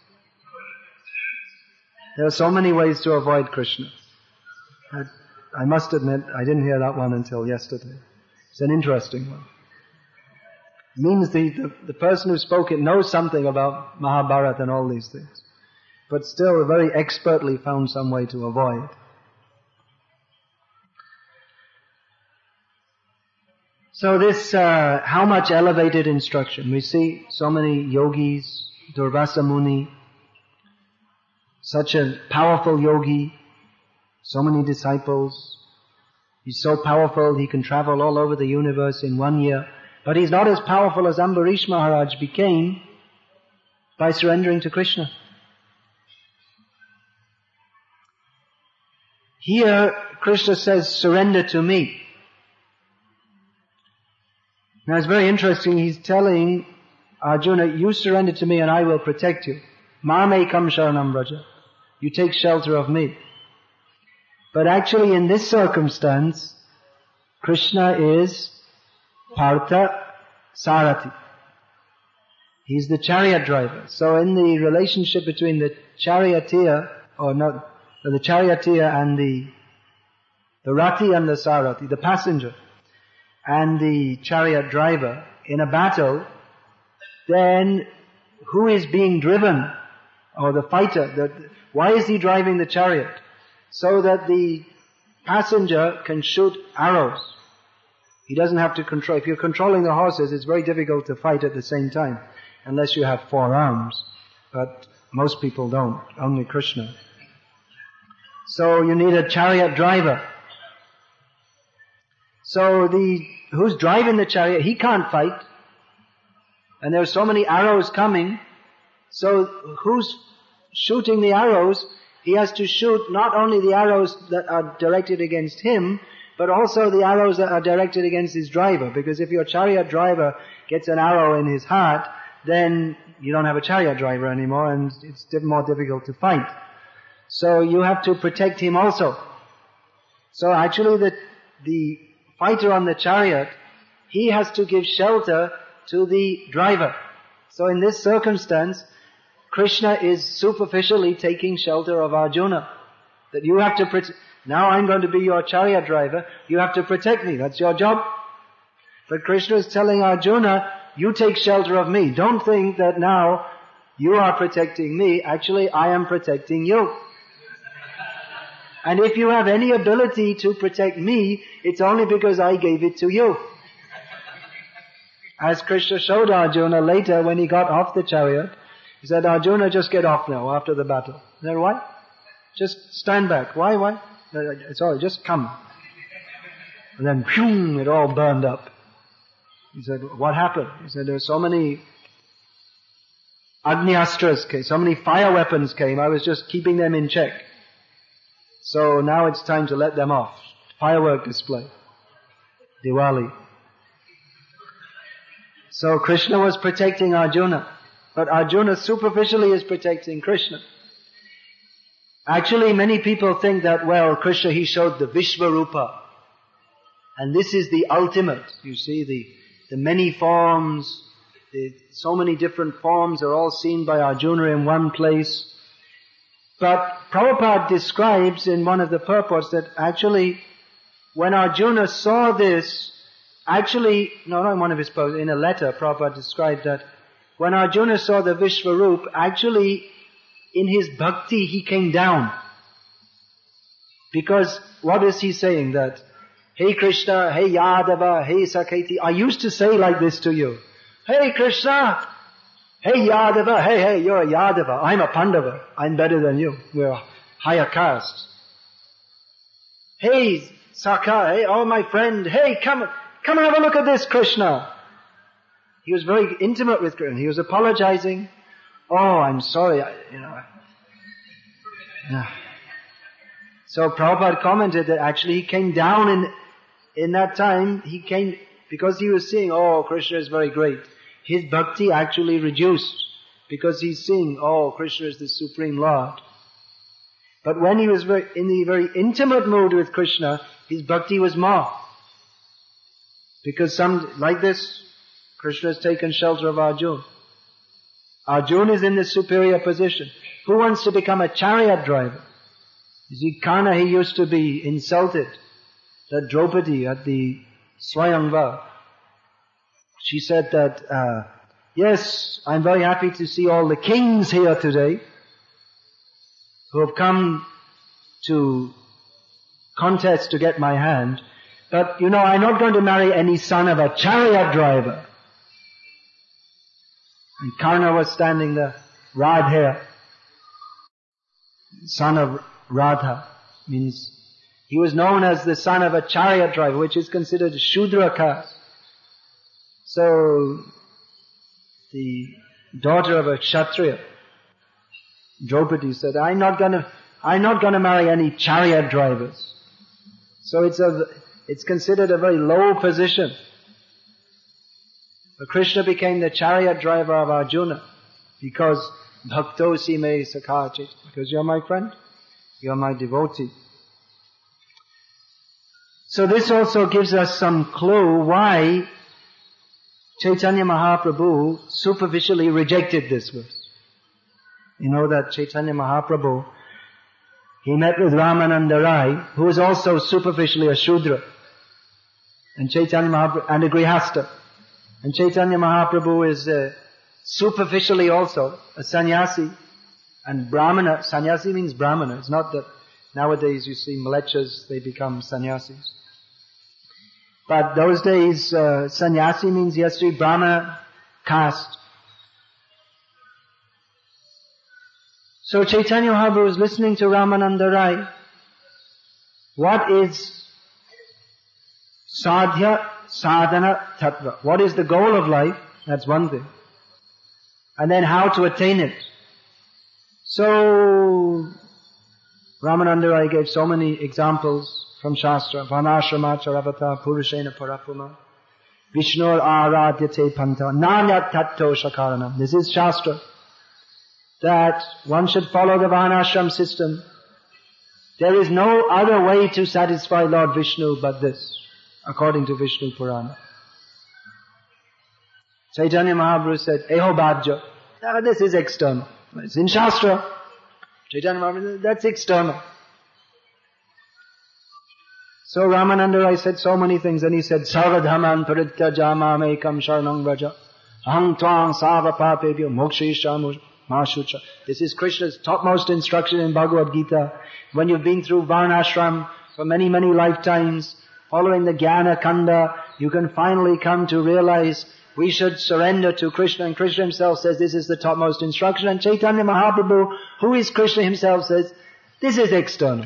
There are so many ways to avoid Krishna. I, I must admit, I didn't hear that one until yesterday. It's an interesting one. It means the, the, the person who spoke it knows something about Mahabharata and all these things, but still very expertly found some way to avoid. So this, uh, how much elevated instruction. We see so many yogis, Durvasa Muni, such a powerful yogi, so many disciples. He's so powerful, he can travel all over the universe in one year. But he's not as powerful as Ambarish Maharaj became by surrendering to Krishna. Here, Krishna says, surrender to me. Now it's very interesting, he's telling Arjuna, you surrender to me and I will protect you. Mame kam sharanam vraja. You take shelter of me. But actually in this circumstance, Krishna is Partha Sarathi. He's the chariot driver. So in the relationship between the charioteer, or not, the charioteer and the, the Rati and the Sarathi, the passenger, and the chariot driver in a battle, then who is being driven? Or the fighter, the, why is he driving the chariot? So that the passenger can shoot arrows. He doesn't have to control. If you're controlling the horses, it's very difficult to fight at the same time, unless you have four arms. But most people don't, only Krishna. So you need a chariot driver. So the, who's driving the chariot, he can't fight. And there are so many arrows coming. So who's shooting the arrows? He has to shoot not only the arrows that are directed against him, but also the arrows that are directed against his driver. Because if your chariot driver gets an arrow in his heart, then you don't have a chariot driver anymore and it's more difficult to fight. So you have to protect him also. So actually the, the fighter on the chariot, he has to give shelter to the driver. So in this circumstance, Krishna is superficially taking shelter of Arjuna. That you have to protect, now I'm going to be your chariot driver, you have to protect me, that's your job. But Krishna is telling Arjuna, you take shelter of me. Don't think that now you are protecting me, actually I am protecting you. And if you have any ability to protect me, it's only because I gave it to you. As Krishna showed Arjuna later when he got off the chariot, he said, Arjuna, just get off now after the battle. He said, why? Just stand back. Why, why? It's all right, just come. And then, phew, it all burned up. He said, what happened? He said, there were so many Agni Astras came, so many fire weapons came, I was just keeping them in check. So now it's time to let them off. Firework display. Diwali. So Krishna was protecting Arjuna. But Arjuna superficially is protecting Krishna. Actually, many people think that, well, Krishna, he showed the Vishvarupa. And this is the ultimate. You see, the, the many forms, the, so many different forms are all seen by Arjuna in one place. But Prabhupada describes in one of the purports that actually, when Arjuna saw this, actually, no, not in one of his purports, in a letter, Prabhupada described that when Arjuna saw the Vishvarup, actually, in his bhakti, he came down. Because, what is he saying? That, hey Krishna, hey Yadava, hey Saketi, I used to say like this to you. Hey Krishna, hey Yadava, hey, hey, you're a Yadava, I'm a Pandava, I'm better than you. We're higher caste. Hey, Sakai, oh my friend, hey, come, come and have a look at this, Krishna. He was very intimate with Krishna. He was apologizing. Oh, I'm sorry, I, you know. Yeah. So Prabhupada commented that actually he came down in, in that time, he came, because he was seeing, oh, Krishna is very great. His bhakti actually reduced, because he's seeing, oh, Krishna is the Supreme Lord. But when he was very, in the very intimate mood with Krishna, his bhakti was more. Because some, like this, Krishna has taken shelter of Arjuna. Arjuna is in the superior position. Who wants to become a chariot driver? You see, Karna, he used to be insulted. That Draupadi at the Swayamvar, she said that, uh, yes, I'm very happy to see all the kings here today who have come to contest to get my hand. But, you know, I'm not going to marry any son of a chariot driver. And Karna was standing there, Radha, son of Radha, means he was known as the son of a chariot driver, which is considered Shudra caste. So, the daughter of a Kshatriya, Draupadi, said, I'm not gonna, I'm not gonna marry any chariot drivers. So it's a, it's considered a very low position. But Krishna became the chariot driver of Arjuna because bhaktosi me sakachit, because you're my friend, you're my devotee. So this also gives us some clue why Chaitanya Mahaprabhu superficially rejected this verse. You know that Chaitanya Mahaprabhu, he met with Ramananda Rai, who was also superficially a Shudra, and Chaitanya Mahaprabhu, and a Grihastha. And Chaitanya Mahaprabhu is uh, superficially also a sannyasi, and Brahmana. Sannyasi means Brahmana. It's not that nowadays you see mlechas, they become sannyasis. But those days, uh, sannyasi means he has to be Brahmana caste. So Chaitanya Mahaprabhu was listening to Ramananda Rai. What is sadhya sadhana tattva? What is the goal of life? That's one thing. And then how to attain it. So Ramananda Rai gave so many examples from Shastra. Varnashrama charavata purushena parapuma. Vishnur aradyate panta. Nanya tatto shakaranam. This is Shastra. That one should follow the Varnashram system. There is no other way to satisfy Lord Vishnu but this, according to Vishnu Purana. Chaitanya Mahaprabhu said, Eho bhajya. Ah, this is external. It's in Shastra. Chaitanya Mahaprabhu said, that's external. So Ramananda Rai said so many things, and he said, Sarvadhaman parityajama mekam sharanam vraja. Aham tvang sava papebhyo mokshisha Mashucha. This is Krishna's topmost instruction in Bhagavad Gita. When you've been through Varnashram for many, many lifetimes, following the Jnana Kanda, you can finally come to realize we should surrender to Krishna. And Krishna himself says this is the topmost instruction. And Chaitanya Mahaprabhu, who is Krishna himself, says this is external.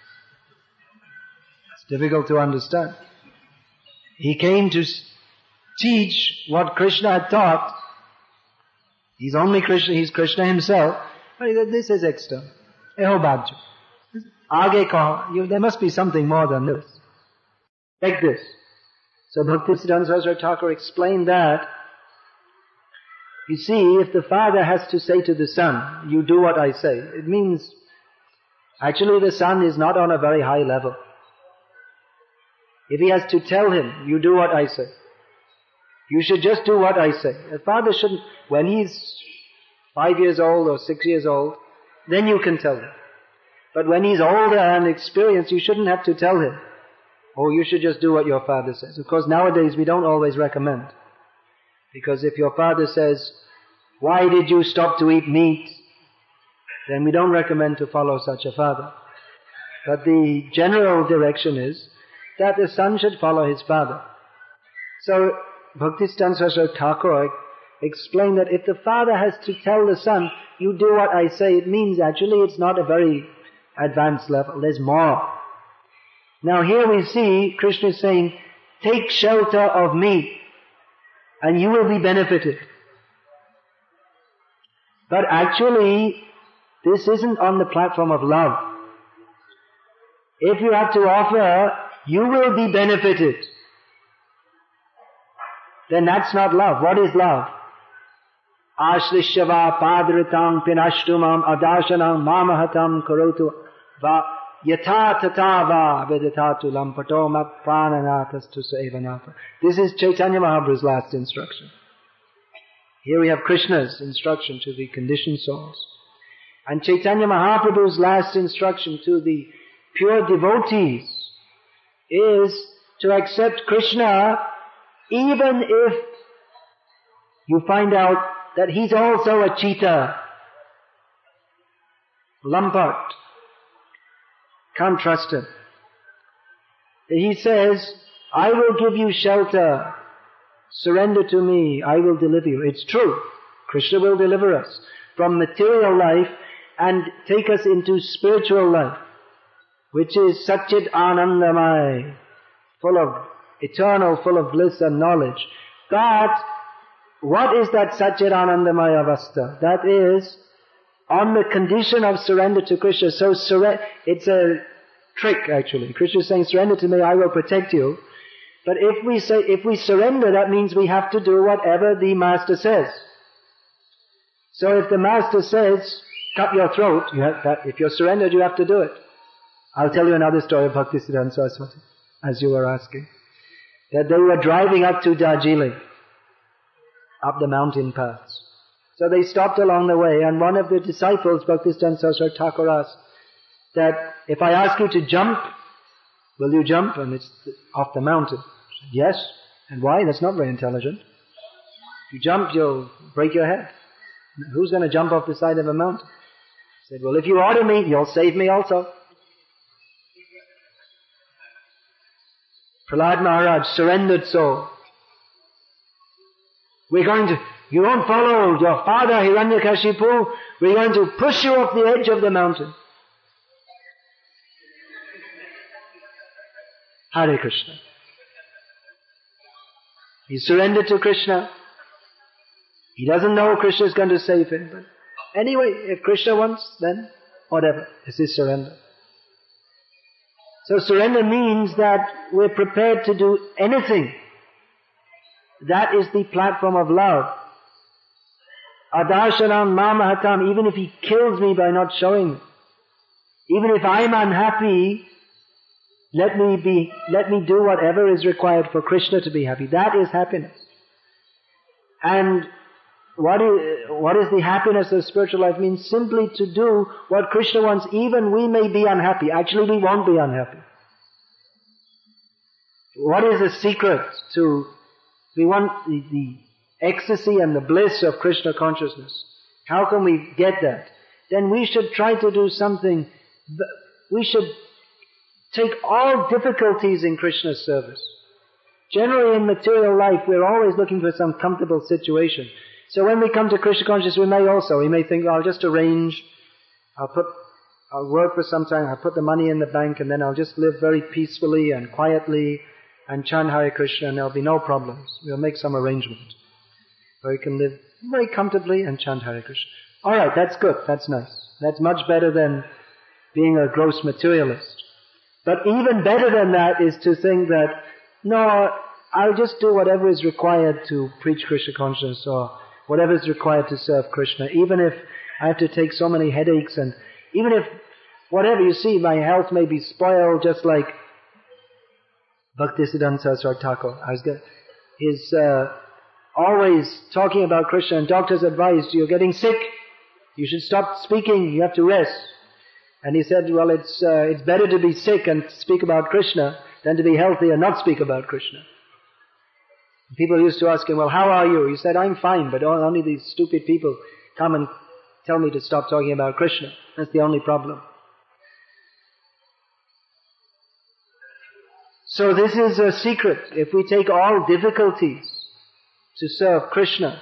It's difficult to understand. He came to teach what Krishna had taught. He's only Krishna, he's Krishna himself. But he said, this is external. Eho bhajya. Aage kaho. There must be something more than this. Like this. So Bhaktisiddhanta Saraswati Thakur explained that, you see, if the father has to say to the son, you do what I say, it means, actually the son is not on a very high level. If he has to tell him, you do what I say, you should just do what I say. The father shouldn't, when he's five years old or six years old, then you can tell him. But when he's older and experienced, you shouldn't have to tell him. Oh, you should just do what your father says. Of course, nowadays we don't always recommend. Because if your father says, why did you stop to eat meat? Then we don't recommend to follow such a father. But the general direction is that the son should follow his father. So, Bhaktisiddhanta Saraswati Thakur explained that if the father has to tell the son, you do what I say, it means actually it's not a very advanced level. There's more. Now here we see Krishna is saying, take shelter of me and you will be benefited. But actually, this isn't on the platform of love. If you have to offer, you will be benefited. Then that's not love. What is love? Ashlishyava padritang pinashtumam adarshanam mamahatam karotu va yata tatava veditatu lampatoma prananatastu saevanapa. This is Chaitanya Mahaprabhu's last instruction. Here we have Krishna's instruction to the conditioned souls. And Chaitanya Mahaprabhu's last instruction to the pure devotees is to accept Krishna even if you find out that he's also a cheater, Lampart. Can't trust him. He says, I will give you shelter. Surrender to me, I will deliver you. It's true. Krishna will deliver us from material life and take us into spiritual life, which is Satchit Anandamai, full of eternal, full of bliss and knowledge. But what is that Satchit Anandamaya Avastha? That is on the condition of surrender to Krishna. So surre- it's a trick actually. Krishna is saying, surrender to me, I will protect you. But if we say, if we surrender, that means we have to do whatever the Master says. So if the Master says, cut your throat, you have that, if you're surrendered, you have to do it. I'll tell you another story of Bhaktisiddhanta Saraswati, as you were asking. That they were driving up to Darjeeling, up the mountain paths. So they stopped along the way, and one of the disciples, Bhaktisiddhanta Saraswati Thakur, asked that, if I ask you to jump, will you jump? And it's off the mountain. Said, yes. And why? That's not very intelligent. If you jump, you'll break your head. Who's going to jump off the side of a mountain? He said, well, if you order me, you'll save me also. Prahlad Maharaj, surrendered soul. We're going to, you won't follow your father Hiranyakashipu, we're going to push you off the edge of the mountain. Hare Krishna. He surrendered to Krishna. He doesn't know Krishna is going to save him. But anyway, if Krishna wants, then whatever. This is surrender. So surrender means that we're prepared to do anything. That is the platform of love. Adarshanam mamahatam, even if he kills me by not showing me. Even if I'm unhappy, let me be, let me do whatever is required for Krishna to be happy. That is happiness. And what is, what is the happiness of spiritual life? It means simply to do what Krishna wants, even we may be unhappy. Actually, we won't be unhappy. What is the secret to, we want the, the ecstasy and the bliss of Krishna consciousness. How can we get that? Then we should try to do something, we should take all difficulties in Krishna's service. Generally in material life, we're always looking for some comfortable situation. So when we come to Krishna consciousness, we may also, we may think, I'll just arrange, I'll put, I'll work for some time, I'll put the money in the bank, and then I'll just live very peacefully and quietly and chant Hare Krishna, and there'll be no problems. We'll make some arrangement where we can live very comfortably and chant Hare Krishna. Alright, that's good, that's nice. That's much better than being a gross materialist. But even better than that is to think that, no, I'll just do whatever is required to preach Krishna consciousness or whatever is required to serve Krishna. Even if I have to take so many headaches and even if, whatever, you see, my health may be spoiled just like Bhaktisiddhanta Saraswati Thakur. I was get, he's uh, always talking about Krishna and doctors advised, you're getting sick, you should stop speaking, you have to rest. And he said, well, it's uh, it's better to be sick and speak about Krishna than to be healthy and not speak about Krishna. People used to ask him, well, how are you? He said, I'm fine, but only these stupid people come and tell me to stop talking about Krishna. That's the only problem. So this is a secret. If we take all difficulties to serve Krishna,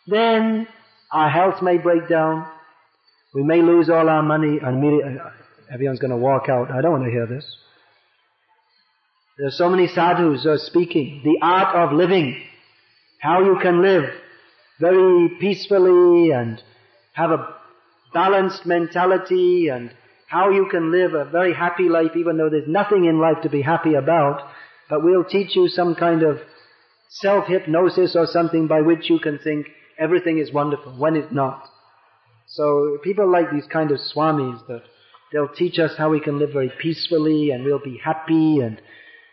then our health may break down. We may lose all our money, and everyone's going to walk out. I don't want to hear this. There are so many sadhus who are speaking. The art of living. How you can live very peacefully and have a balanced mentality, and how you can live a very happy life even though there's nothing in life to be happy about. But we'll teach you some kind of self-hypnosis or something by which you can think everything is wonderful, when it's not. So people like these kind of swamis that they'll teach us how we can live very peacefully and we'll be happy, and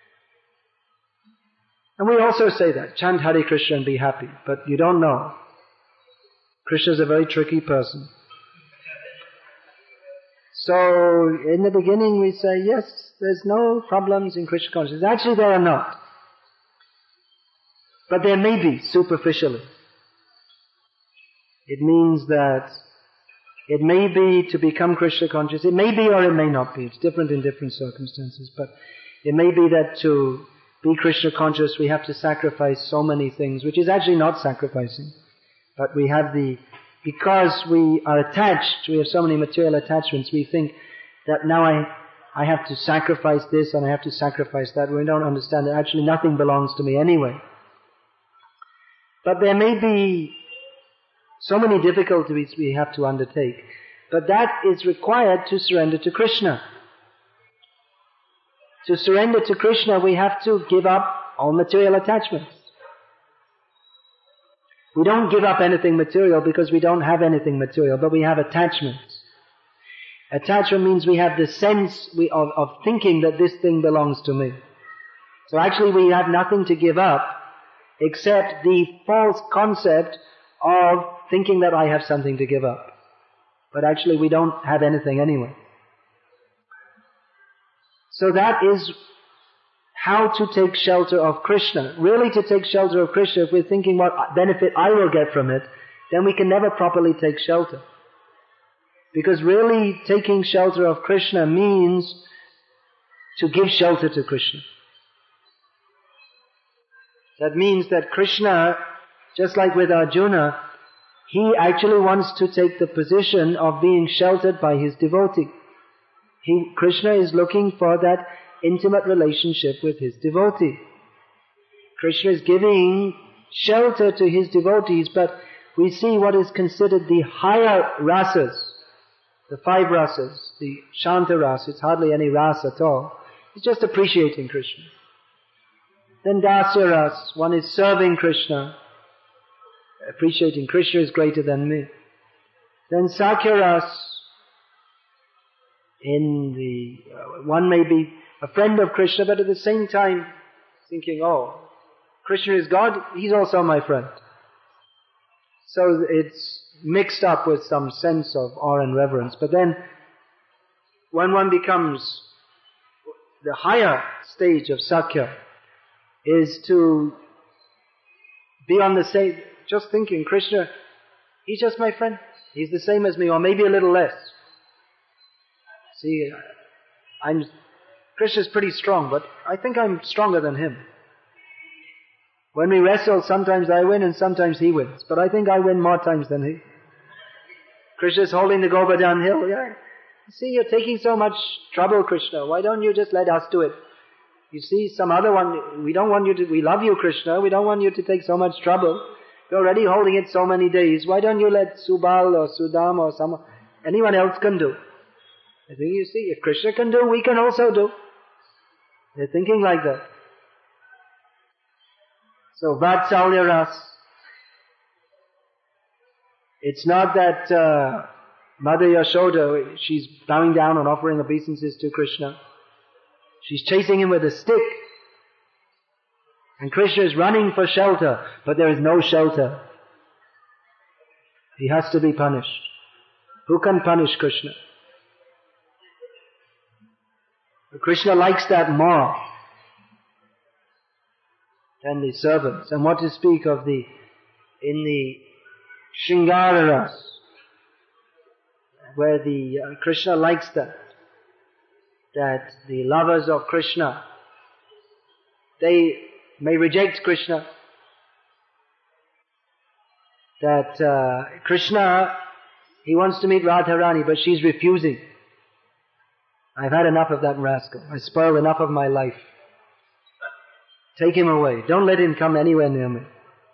and we also say that, chant Hare Krishna and be happy. But you don't know. Krishna is a very tricky person. So in the beginning we say, yes, there's no problems in Krishna consciousness. Actually there are not. But there may be, superficially. It means that it may be to become Krishna conscious. It may be or it may not be. It's different in different circumstances. But it may be that to be Krishna conscious we have to sacrifice so many things, which is actually not sacrificing. But we have the, because we are attached, we have so many material attachments, we think that now I, I have to sacrifice this and I have to sacrifice that. We don't understand that actually nothing belongs to me anyway. But there may be so many difficulties we have to undertake. But that is required to surrender to Krishna. To surrender to Krishna, we have to give up all material attachments. We don't give up anything material because we don't have anything material, but we have attachments. Attachment means we have the sense we, of, of thinking that this thing belongs to me. So actually we have nothing to give up except the false concept of thinking that I have something to give up. But actually we don't have anything anyway. So that is how to take shelter of Krishna. Really to take shelter of Krishna, if we're thinking what benefit I will get from it, then we can never properly take shelter. Because really taking shelter of Krishna means to give shelter to Krishna. That means that Krishna, just like with Arjuna, he actually wants to take the position of being sheltered by his devotee. He, Krishna is looking for that intimate relationship with his devotee. Krishna is giving shelter to his devotees, but we see what is considered the higher rasas, the five rasas, the Shanta rasa, it's hardly any rasa at all. It's just appreciating Krishna. Then Dasya ras, one is serving Krishna, appreciating Krishna is greater than me. Then Sakhya ras, in the, uh, one may be a friend of Krishna, but at the same time thinking, oh, Krishna is God, he's also my friend. So it's mixed up with some sense of awe and reverence. But then, when one becomes the higher stage of Sakhya, is to be on the same, just thinking, Krishna, he's just my friend, he's the same as me, or maybe a little less. See, I'm, Krishna's pretty strong, but I think I'm stronger than him. When we wrestle, sometimes I win and sometimes he wins, but I think I win more times than he. Krishna's holding the Govardhan hill, yeah. See, you're taking so much trouble, Krishna, why don't you just let us do it? You see, some other one, we don't want you to, we love you, Krishna, we don't want you to take so much trouble. You're already holding it so many days, why don't you let Subal or Sudam or someone, anyone else can do? I think you see, if Krishna can do, we can also do. They're thinking like that. So, Vatsalya ras. It's not that uh, Mother Yashoda, she's bowing down and offering obeisances to Krishna. She's chasing him with a stick. And Krishna is running for shelter, but there is no shelter. He has to be punished. Who can punish Krishna? Krishna likes that more than the servants. And what to speak of the, in the Shringara ras, where the uh, Krishna likes that, that the lovers of Krishna, they may reject Krishna, that uh, Krishna, he wants to meet Radharani, but she's refusing. I've had enough of that rascal. I spoiled enough of my life. Take him away. Don't let him come anywhere near me.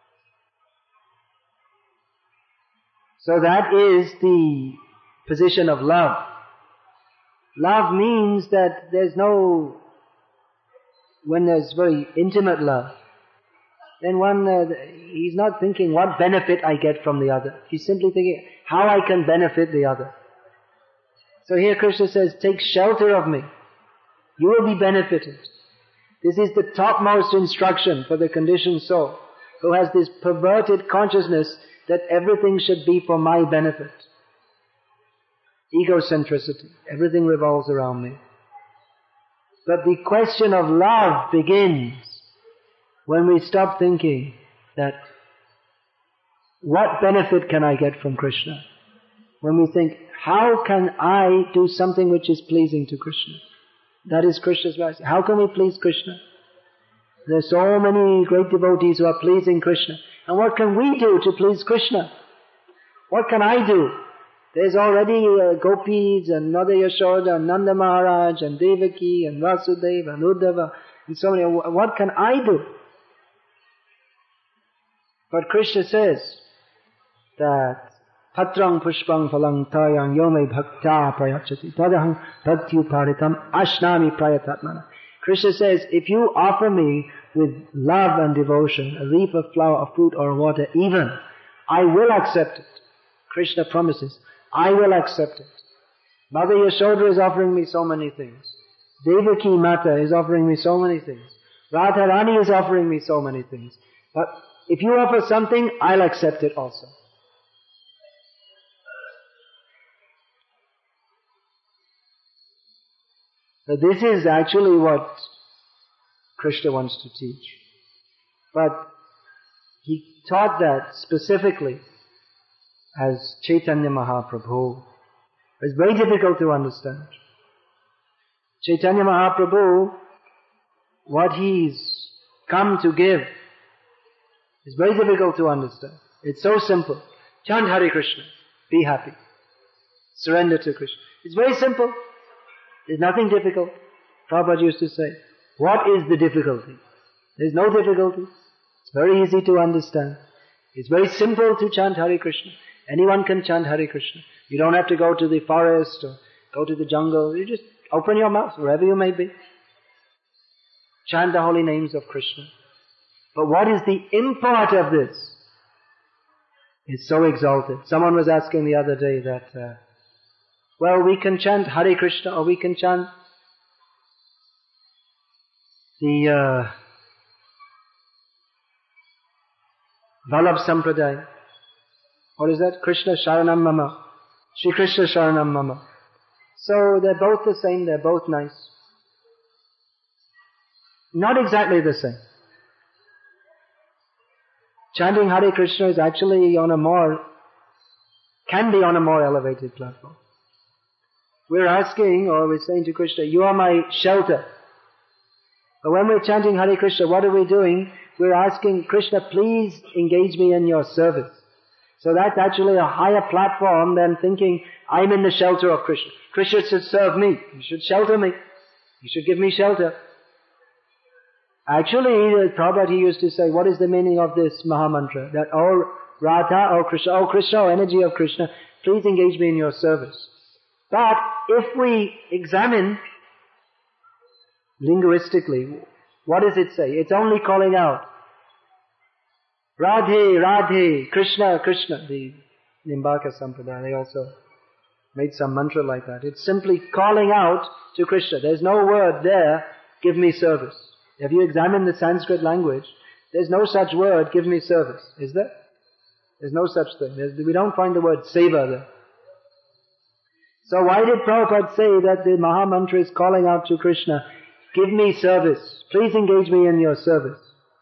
So that is the position of love. Love means that there's no, when there's very intimate love, then one, uh, he's not thinking what benefit I get from the other. He's simply thinking how I can benefit the other. So here Krishna says, take shelter of me. You will be benefited. This is the topmost instruction for the conditioned soul, who has this perverted consciousness that everything should be for my benefit. Egocentricity. Everything revolves around me. But the question of love begins when we stop thinking that what benefit can I get from Krishna? When we think, how can I do something which is pleasing to Krishna? That is Krishna's right. How can we please Krishna? There are so many great devotees who are pleasing Krishna. And what can we do to please Krishna? What can I do? There's already uh, gopis and Mother Yashoda and Nanda Maharaj and Devaki and Vasudeva and Uddhava and so many. What can I do? But Krishna says that Patrang pushpang phalang tayang yome bhakta prayachati tadahang bhakti uparitam ashnami prayatatmana. Krishna says, if you offer me with love and devotion a leaf of flower, a fruit or water even, I will accept it. Krishna promises, I will accept it. Mother Yashoda is offering me so many things. Devaki Mata is offering me so many things. Radharani is offering me so many things. But if you offer something, I'll accept it also. So this is actually what Krishna wants to teach. But he taught that specifically as Chaitanya Mahaprabhu. It's very difficult to understand. Chaitanya Mahaprabhu, what he's come to give is very difficult to understand. It's so simple. Chant Hare Krishna. Be happy. Surrender to Krishna. It's very simple. There's nothing difficult. Prabhupada used to say, what is the difficulty? There's no difficulty. It's very easy to understand. It's very simple to chant Hare Krishna. Anyone can chant Hare Krishna. You don't have to go to the forest or go to the jungle. You just open your mouth wherever you may be. Chant the holy names of Krishna. But what is the import of this? It's so exalted. Someone was asking the other day that, uh, well, we can chant Hare Krishna or we can chant the uh, Vallabh Sampradaya. What is that? Krishna Sharanam Mama. Shri Krishna Sharanam Mama. So they're both the same, they're both nice. Not exactly the same. Chanting Hare Krishna is actually on a more, can be on a more elevated platform. We're asking, or we're saying to Krishna, you are my shelter. But when we're chanting Hare Krishna, what are we doing? We're asking Krishna, please engage me in your service. So that's actually a higher platform than thinking, I'm in the shelter of Krishna. Krishna should serve me. He should shelter me. He should give me shelter. Actually, Prabhupada, he used to say, what is the meaning of this Mahamantra? That, oh Radha, oh Krishna, oh Krishna, oh energy of Krishna, please engage me in your service. But if we examine linguistically, what does it say? It's only calling out, Radhe, Radhe, Krishna, Krishna. The Nimbaka Sampradaya, they also made some mantra like that. It's simply calling out to Krishna. There's no word there, give me service. If you examine the Sanskrit language, there's no such word, give me service. Is there? There's no such thing. There's, we don't find the word seva there. So why did Prabhupada say that the Mahamantra is calling out to Krishna, give me service, please engage me in your service?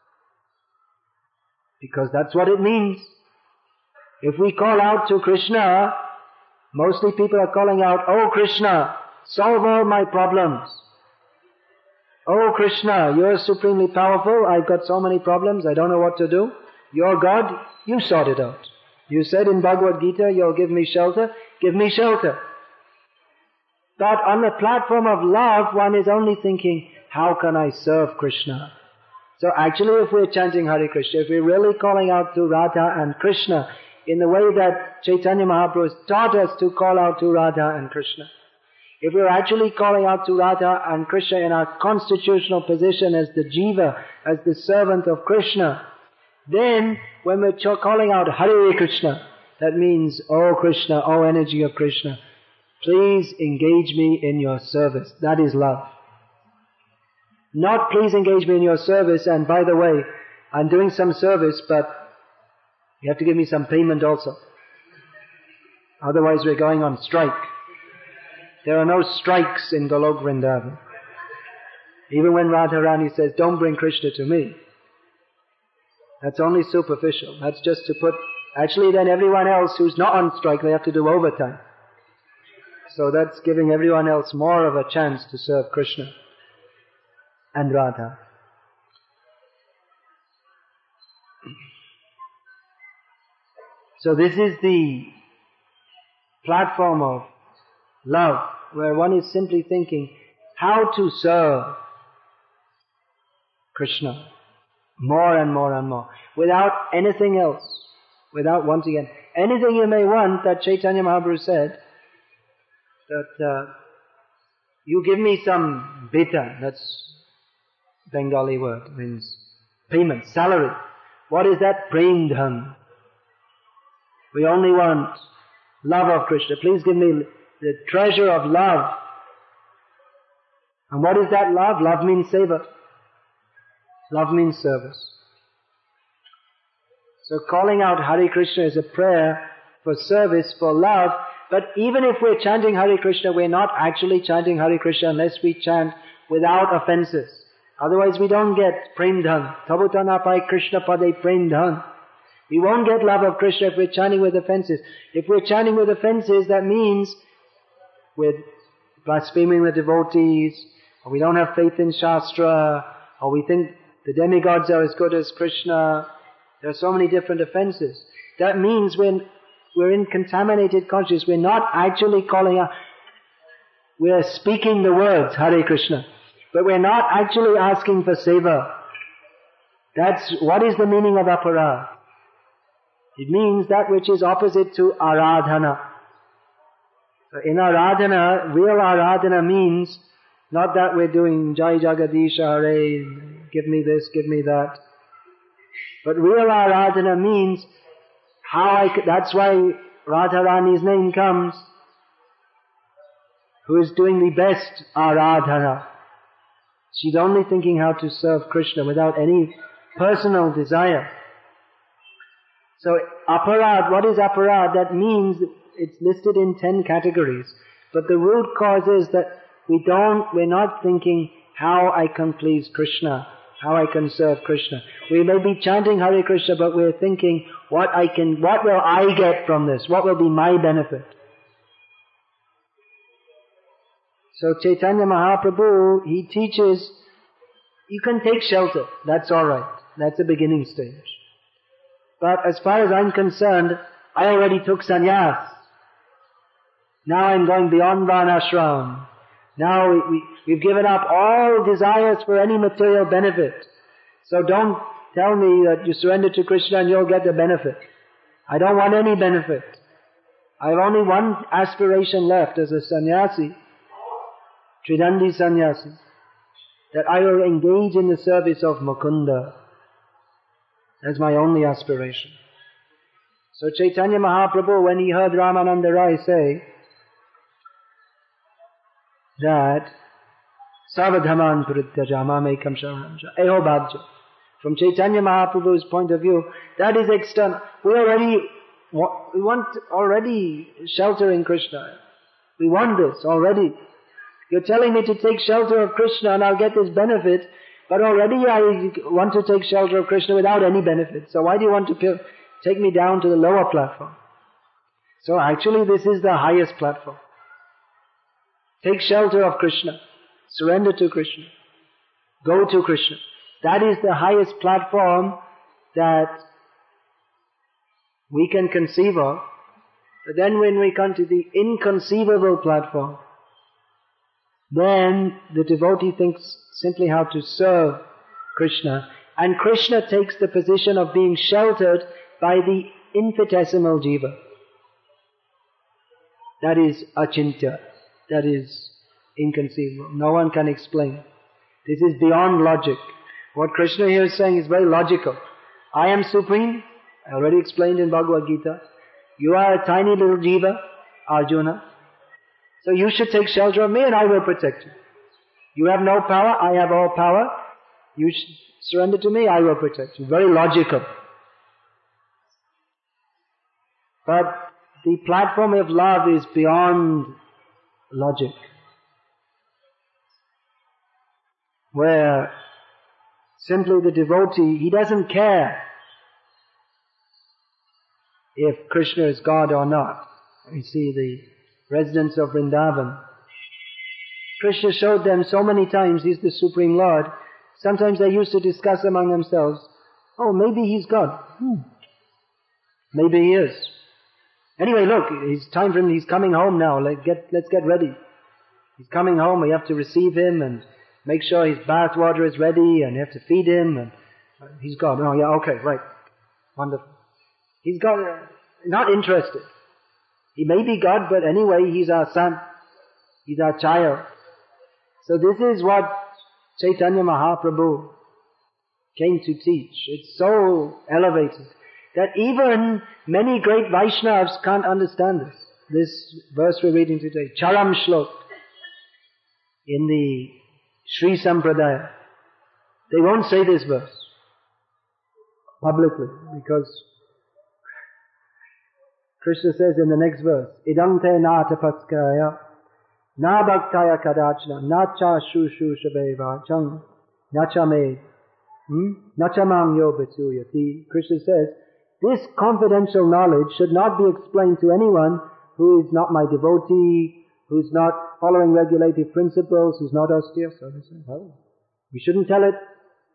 Because that's what it means. If we call out to Krishna, mostly people are calling out, oh Krishna, solve all my problems. Oh Krishna, you're supremely powerful, I've got so many problems, I don't know what to do. You're God, you sort it out. You said in Bhagavad Gita, you'll give me shelter, give me shelter. But on the platform of love, one is only thinking, how can I serve Krishna? So actually, if we're chanting Hare Krishna, if we're really calling out to Radha and Krishna in the way that Chaitanya Mahaprabhu taught us to call out to Radha and Krishna, if we're actually calling out to Radha and Krishna in our constitutional position as the jiva, as the servant of Krishna, then when we're calling out Hare Krishna, that means, oh Krishna, oh energy of Krishna, please engage me in your service. That is love. Not please engage me in your service, and by the way, I'm doing some service, but you have to give me some payment also. Otherwise we're going on strike. There are no strikes in Golok Vrindavan. Even when Radharani says, don't bring Krishna to me, that's only superficial. That's just to put, actually then everyone else who's not on strike, they have to do overtime. So that's giving everyone else more of a chance to serve Krishna and Radha. So this is the platform of love, where one is simply thinking how to serve Krishna more and more and more, without anything else, without wanting anything. Anything you may want, that Chaitanya Mahaprabhu said, that uh, you give me some beta, that's Bengali word, means payment, salary. What is that? Premdhan. We only want love of Krishna. Please give me the treasure of love. And what is that love? Love means seva. Love means service. So calling out Hare Krishna is a prayer for service, for love. But even if we're chanting Hare Krishna, we're not actually chanting Hare Krishna unless we chant without offenses. Otherwise we don't get premdhan. Tabutanapai Krishna pade premdhan. We won't get love of Krishna if we're chanting with offenses. If we're chanting with offenses, that means with blaspheming the devotees, or we don't have faith in Shastra, or we think the demigods are as good as Krishna. There are so many different offenses. That means when we're in contaminated consciousness, we're not actually calling out, we're speaking the words Hare Krishna, but we're not actually asking for seva. That's, what is the meaning of aparad? It means that which is opposite to aradhana. So in aradhana, real aradhana means not that we're doing Jai Jagadisha Hare, give me this, give me that. But real aradhana means how I, that's why Radharani's name comes, who is doing the best aradhana. She's only thinking how to serve Krishna without any personal desire. So aparad, what is aparad? That means it's listed in ten categories. But the root cause is that we don't, we're not thinking how I can please Krishna, how I can serve Krishna. We may be chanting Hare Krishna, but we're thinking what I can, what will I get from this? What will be my benefit? So Chaitanya Mahaprabhu, he teaches, you can take shelter, that's alright. That's a beginning stage. But as far as I'm concerned, I already took sannyas. Now I'm going beyond varnashram. Now we, we, we've given up all desires for any material benefit. So don't tell me that you surrender to Krishna and you'll get the benefit. I don't want any benefit. I have only one aspiration left as a sannyasi, Tridandi sannyasi, that I will engage in the service of Mukunda. That's my only aspiration. So Chaitanya Mahaprabhu, when he heard Ramananda Rai say that Savadhaman Purityaja Mamekam Sharanamja Eho Bhajya, from Chaitanya Mahaprabhu's point of view, that is external. We already we want already shelter in Krishna. We want this already. You're telling me to take shelter of Krishna and I'll get this benefit, but already I want to take shelter of Krishna without any benefit. So why do you want to take me down to the lower platform? So actually this is the highest platform. Take shelter of Krishna. Surrender to Krishna. Go to Krishna. That is the highest platform that we can conceive of. But then when we come to the inconceivable platform, then the devotee thinks simply how to serve Krishna, and Krishna takes the position of being sheltered by the infinitesimal jiva. That is achintya. That is inconceivable. No one can explain. This is beyond logic. What Krishna here is saying is very logical. I am supreme. I already explained in Bhagavad Gita. You are a tiny little jiva, Arjuna. So you should take shelter of me and I will protect you. You have no power, I have all power. You should surrender to me, I will protect you. Very logical. But the platform of love is beyond logic. Where simply the devotee, he doesn't care if Krishna is God or not. You see the residents of Vrindavan. Krishna showed them so many times he's the Supreme Lord. Sometimes they used to discuss among themselves, oh, maybe he's God. Hmm. Maybe he is. Anyway, look, it's time for him, he's coming home now. Let's get, let's get ready. He's coming home, we have to receive him and make sure his bath water is ready and you have to feed him and he's God. Oh yeah, okay, right. Wonderful. He's God, uh, not interested. He may be God, but anyway, he's our son. He's our child. So this is what Chaitanya Mahaprabhu came to teach. It's so elevated that even many great Vaishnavas can't understand this. This verse we're reading today, Charam Shlok, in the Sri Sampradaya. They won't say this verse publicly because Krishna says in the next verse, Idam te na tapaskaya, na bhaktaya kadachna, na cha shushu shabeva chang, na cha me, na cha mang yo betuyati. Krishna says, this confidential knowledge should not be explained to anyone who is not my devotee, who's not following regulative principles, who's not austere. So they say, well, we shouldn't tell it.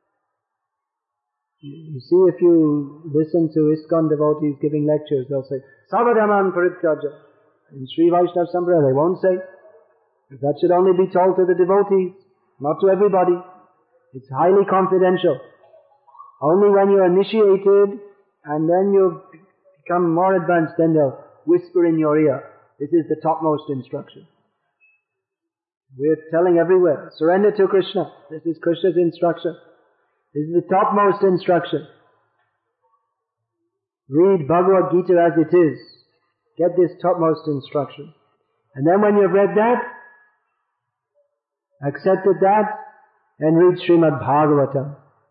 You see, if you listen to ISKCON devotees giving lectures, they'll say, Savadaman Parityaja. In Sri Vaishnava Sampradaya, they won't say. That should only be told to the devotees, not to everybody. It's highly confidential. Only when you're initiated and then you become more advanced, then they'll whisper in your ear. This is the topmost instruction. We're telling everywhere, surrender to Krishna. This is Krishna's instruction. This is the topmost instruction. Read Bhagavad Gita as it is. Get this topmost instruction. And then when you've read that, accepted that, then read Srimad Bhagavatam.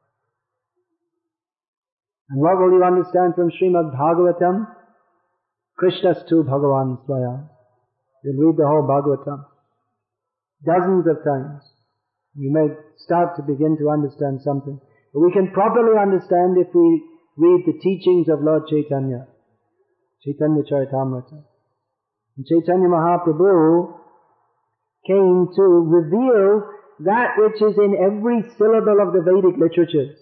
And what will you understand from Srimad Bhagavatam? Krishnastu Bhagavan Swayam. You'll read the whole Bhagavatam. Dozens of times. You may start to begin to understand something. But we can properly understand if we read the teachings of Lord Chaitanya. Chaitanya Charitamrita. And Chaitanya Mahaprabhu came to reveal that which is in every syllable of the Vedic literatures.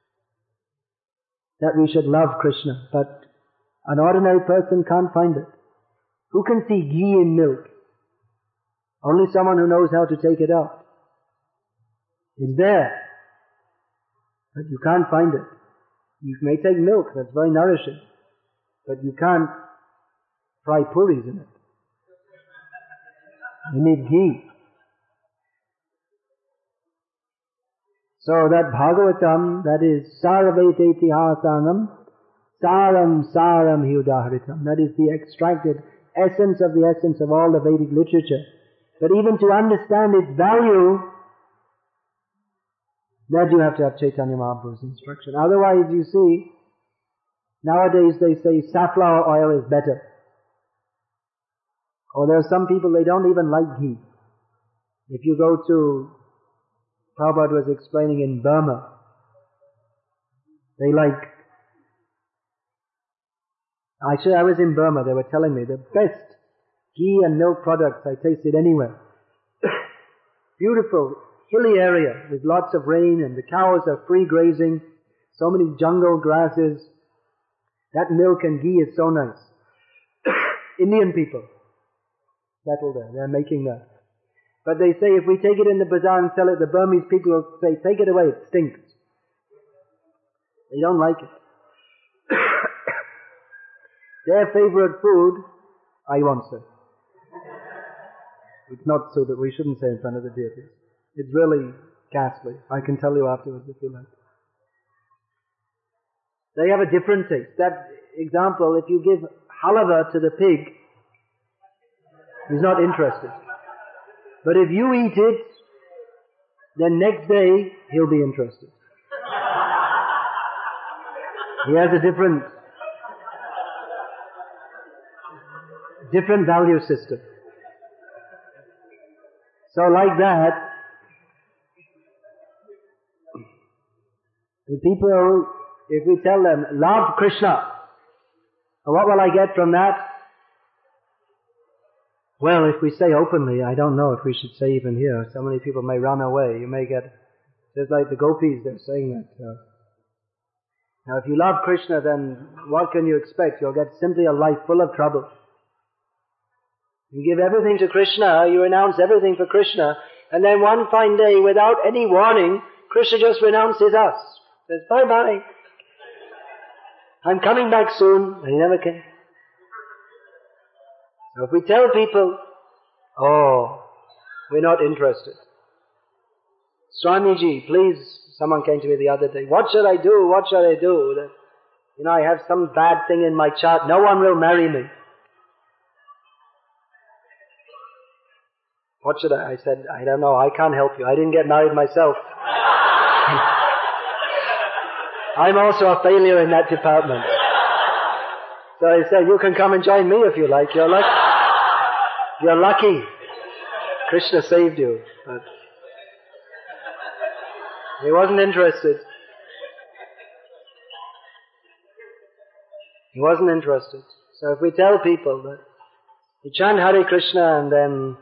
That we should love Krishna. But an ordinary person can't find it. Who can see ghee in milk? Only someone who knows how to take it out. It's there. But you can't find it. You may take milk, that's very nourishing. But you can't fry puris in it. You need ghee. So that Bhagavatam, that is Saravete Itihasanam, Saram Saram Hyudahritam. That is the extracted essence of the essence of all the Vedic literature. But even to understand its value, that you have to have Chaitanya Mahaprabhu's instruction. Otherwise, you see, nowadays they say safflower oil is better. Or there are some people, they don't even like ghee. If you go to, Prabhupada was explaining in Burma, they like, actually I was in Burma, they were telling me the best ghee and milk products I tasted anywhere. Beautiful, hilly area with lots of rain and the cows are free grazing, so many jungle grasses. That milk and ghee is so nice. Indian people settled there, they're making that. But they say if we take it in the bazaar and sell it, the Burmese people will say, take it away, it stinks. They don't like it. Their favorite food, I won't say. It's not so that we shouldn't say in front of the deities. It's really ghastly. I can tell you afterwards if you like. They have a different taste. That example, if you give halava to the pig, he's not interested. But if you eat it, then next day he'll be interested. He has a different, different value system. So like that, the people, if we tell them, love Krishna, and what will I get from that? Well, if we say openly, I don't know if we should say even here, so many people may run away. You may get, just like the gopis, they're saying that. Uh, now if you love Krishna, then what can you expect? You'll get simply a life full of trouble. You give everything to Krishna, you renounce everything for Krishna, and then one fine day, without any warning, Krishna just renounces us. Says, bye-bye. I'm coming back soon, and he never came. So if we tell people, oh, we're not interested. Swamiji, please, someone came to me the other day, what should I do, what should I do? That, you know, I have some bad thing in my chart, no one will marry me. What should I? I said, I don't know, I can't help you. I didn't get married myself. I'm also a failure in that department. So I said, you can come and join me if you like. You're lucky. You're lucky. Krishna saved you. But he wasn't interested. He wasn't interested. So if we tell people that you chant Hare Krishna and then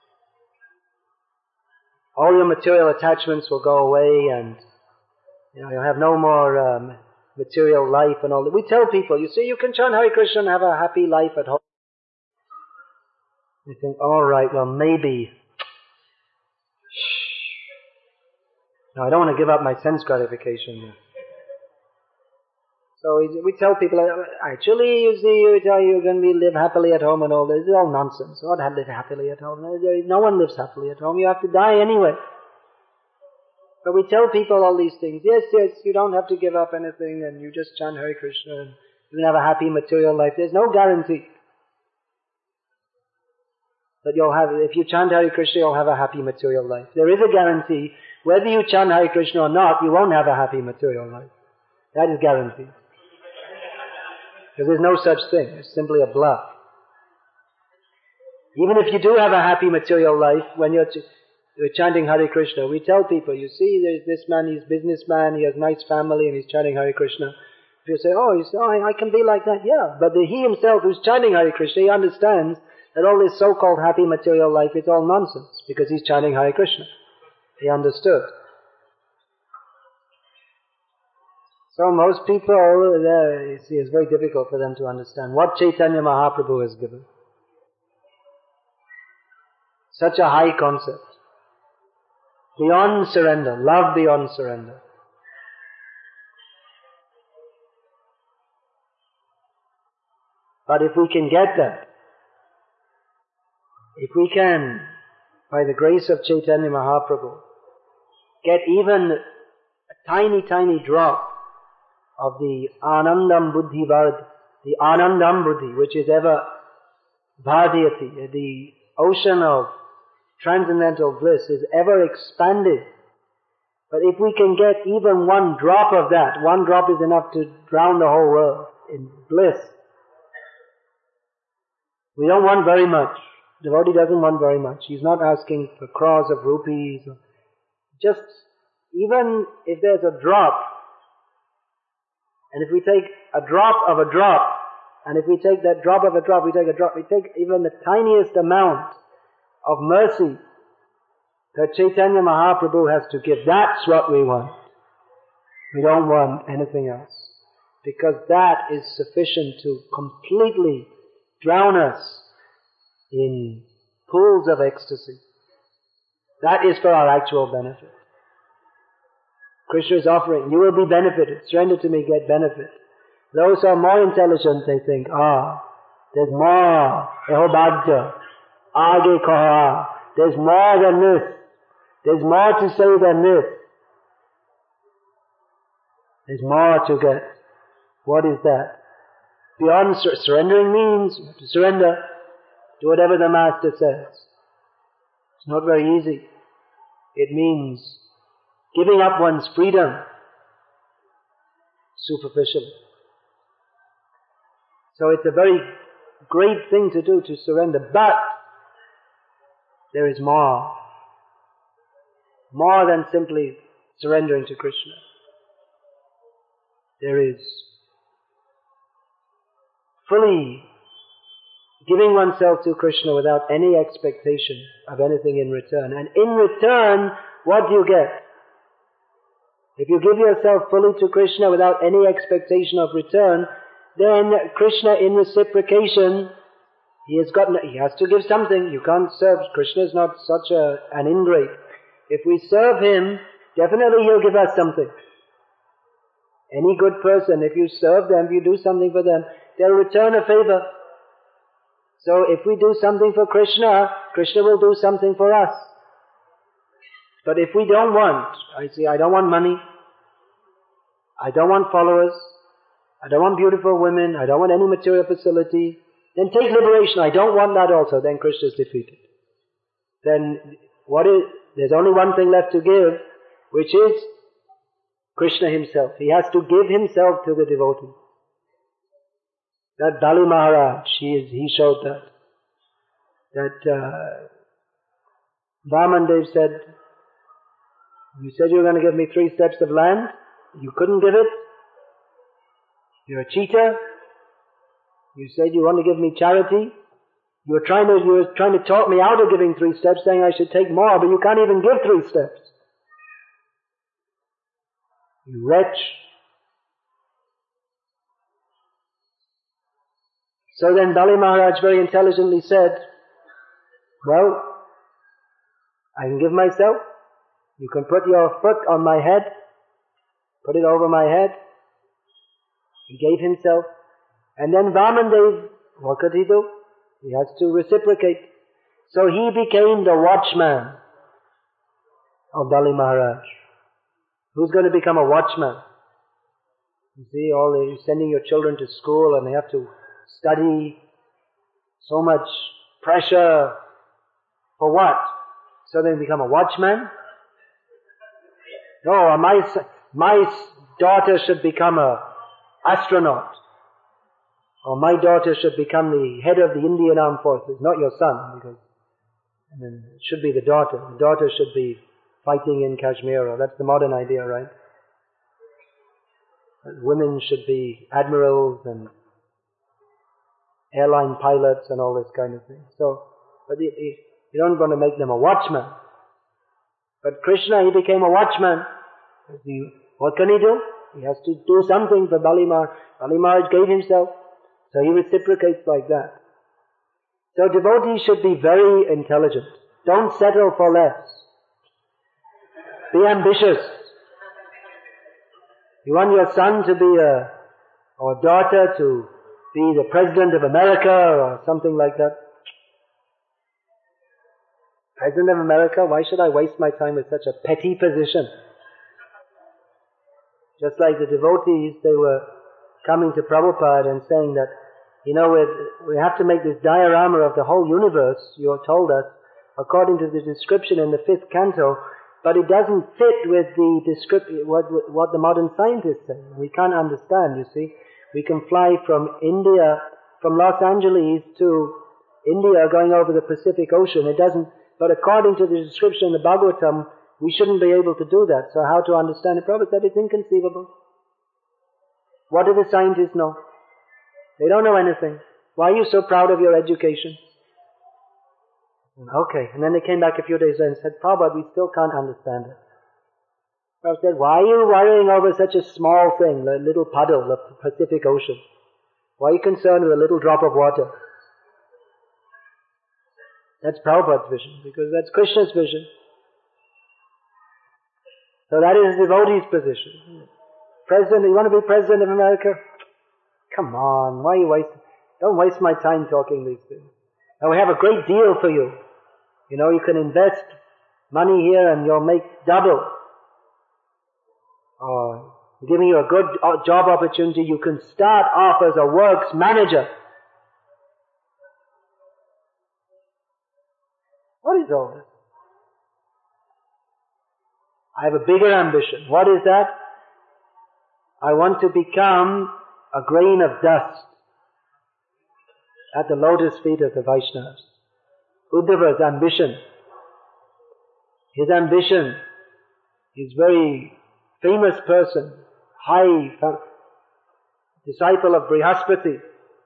all your material attachments will go away and you know, you'll have no more um, material life and all that. We tell people, you see, you can chant Hare Krishna and have a happy life at home. You think, all right, well, maybe. No, I don't want to give up my sense gratification. So we, we tell people, actually, you see, you tell you're going to be live happily at home and all this. It's all nonsense. What live happily at home? No one lives happily at home. You have to die anyway. But we tell people all these things. Yes, yes, you don't have to give up anything and you just chant Hare Krishna and you can have a happy material life. There's no guarantee that you'll have, if you chant Hare Krishna, you'll have a happy material life. There is a guarantee, whether you chant Hare Krishna or not, you won't have a happy material life. That is guaranteed. Because there's no such thing. It's simply a bluff. Even if you do have a happy material life, when you're ch- We're chanting Hare Krishna. We tell people, you see, there's this man, he's a businessman, he has a nice family, and he's chanting Hare Krishna. If you say, oh, you say, oh, I can be like that, yeah. But the, he himself who's chanting Hare Krishna, he understands that all this so-called happy material life is all nonsense, because he's chanting Hare Krishna. He understood. So most people, uh, you see, it's very difficult for them to understand what Chaitanya Mahaprabhu has given. Such a high concept. Beyond surrender, love beyond surrender. But if we can get that, if we can, by the grace of Chaitanya Mahaprabhu, get even a tiny, tiny drop of the Anandam Buddhi Vard, the Anandam Buddhi, which is ever Bhadiyati, the ocean of transcendental bliss is ever expanded. But if we can get even one drop of that, one drop is enough to drown the whole world in bliss. We don't want very much. Devotee doesn't want very much. He's not asking for crores of rupees. Just, even if there's a drop, and if we take a drop of a drop, and if we take that drop of a drop, we take a drop, we take even the tiniest amount of mercy that Chaitanya Mahaprabhu has to give. That's what we want. We don't want anything else. Because that is sufficient to completely drown us in pools of ecstasy. That is for our actual benefit. Krishna is offering, you will be benefited. Surrender to me, get benefit. Those who are more intelligent, they think, ah, there's more. Eho bhagya. Aage kaha. There's more than this. There's more to say than this. There's more to get. What is that? Beyond sur- surrendering means you have to surrender to whatever the Master says. It's not very easy. It means giving up one's freedom superficially. So it's a very great thing to do, to surrender. But there is more. More than simply surrendering to Krishna. There is fully giving oneself to Krishna without any expectation of anything in return. And in return, what do you get? If you give yourself fully to Krishna without any expectation of return, then Krishna in reciprocation, he has got, he has to give something. You can't serve. Krishna is not such a, an ingrate. If we serve him, definitely he'll give us something. Any good person, if you serve them, if you do something for them, they'll return a favor. So if we do something for Krishna, Krishna will do something for us. But if we don't want, I say, I don't want money, I don't want followers, I don't want beautiful women, I don't want any material facility, then take liberation, I don't want that also, then Krishna is defeated. Then what is, there's only one thing left to give, which is Krishna himself. He has to give himself to the devotee. That Bali Maharaj, he, is, he showed that. That uh, Vamandev said, you said you were going to give me three steps of land, you couldn't give it. You're a cheater. You said you want to give me charity. You were trying to, you were trying to talk me out of giving three steps, saying I should take more, but you can't even give three steps. You wretch. So then Bali Maharaj very intelligently said, well, I can give myself. You can put your foot on my head, put it over my head. He gave himself. And then Vamandev, what could he do? He has to reciprocate. So he became the watchman of Bali Maharaj. Who's going to become a watchman? You see, all the, you're sending your children to school and they have to study, so much pressure. For what? So they become a watchman? No, my, my daughter should become a astronaut. Or my daughter should become the head of the Indian Armed Forces, not your son, because I mean, it should be the daughter. The daughter should be fighting in Kashmir, or that's the modern idea, right? Women should be admirals and airline pilots and all this kind of thing. So, but you, you don't want to make them a watchman. But Krishna, he became a watchman. What can he do? He has to do something for Bali Maharaj. Bali Maharaj gave himself. So he reciprocates like that. So devotees should be very intelligent. Don't settle for less. Be ambitious. You want your son to be a, or daughter to be the President of America or something like that. President of America, why should I waste my time with such a petty position? Just like the devotees, they were coming to Prabhupada and saying that, you know, we have to make this diorama of the whole universe, you have told us, according to the description in the fifth canto, but it doesn't fit with the description, what, what the modern scientists say. We can't understand, you see. We can fly from India, from Los Angeles to India going over the Pacific Ocean. It doesn't, but according to the description in the Bhagavatam, we shouldn't be able to do that. So how to understand it? Prabhupada said it's inconceivable. What do the scientists know? They don't know anything. Why are you so proud of your education? Okay, and then they came back a few days later and said, Prabhupada, we still can't understand it. Prabhupada said, why are you worrying over such a small thing, the little puddle, the Pacific Ocean? Why are you concerned with a little drop of water? That's Prabhupada's vision, because that's Krishna's vision. So that is the devotee's position. President, you want to be President of America? Come on, why are you wasting? Don't waste my time talking these things. And we have a great deal for you. You know, you can invest money here and you'll make double. Or giving you a good job opportunity, you can start off as a works manager. What is all this? I have a bigger ambition. What is that? I want to become a grain of dust at the lotus feet of the Vaishnavas. Uddhava's ambition. His ambition, he's very famous person, high disciple of Brihaspati,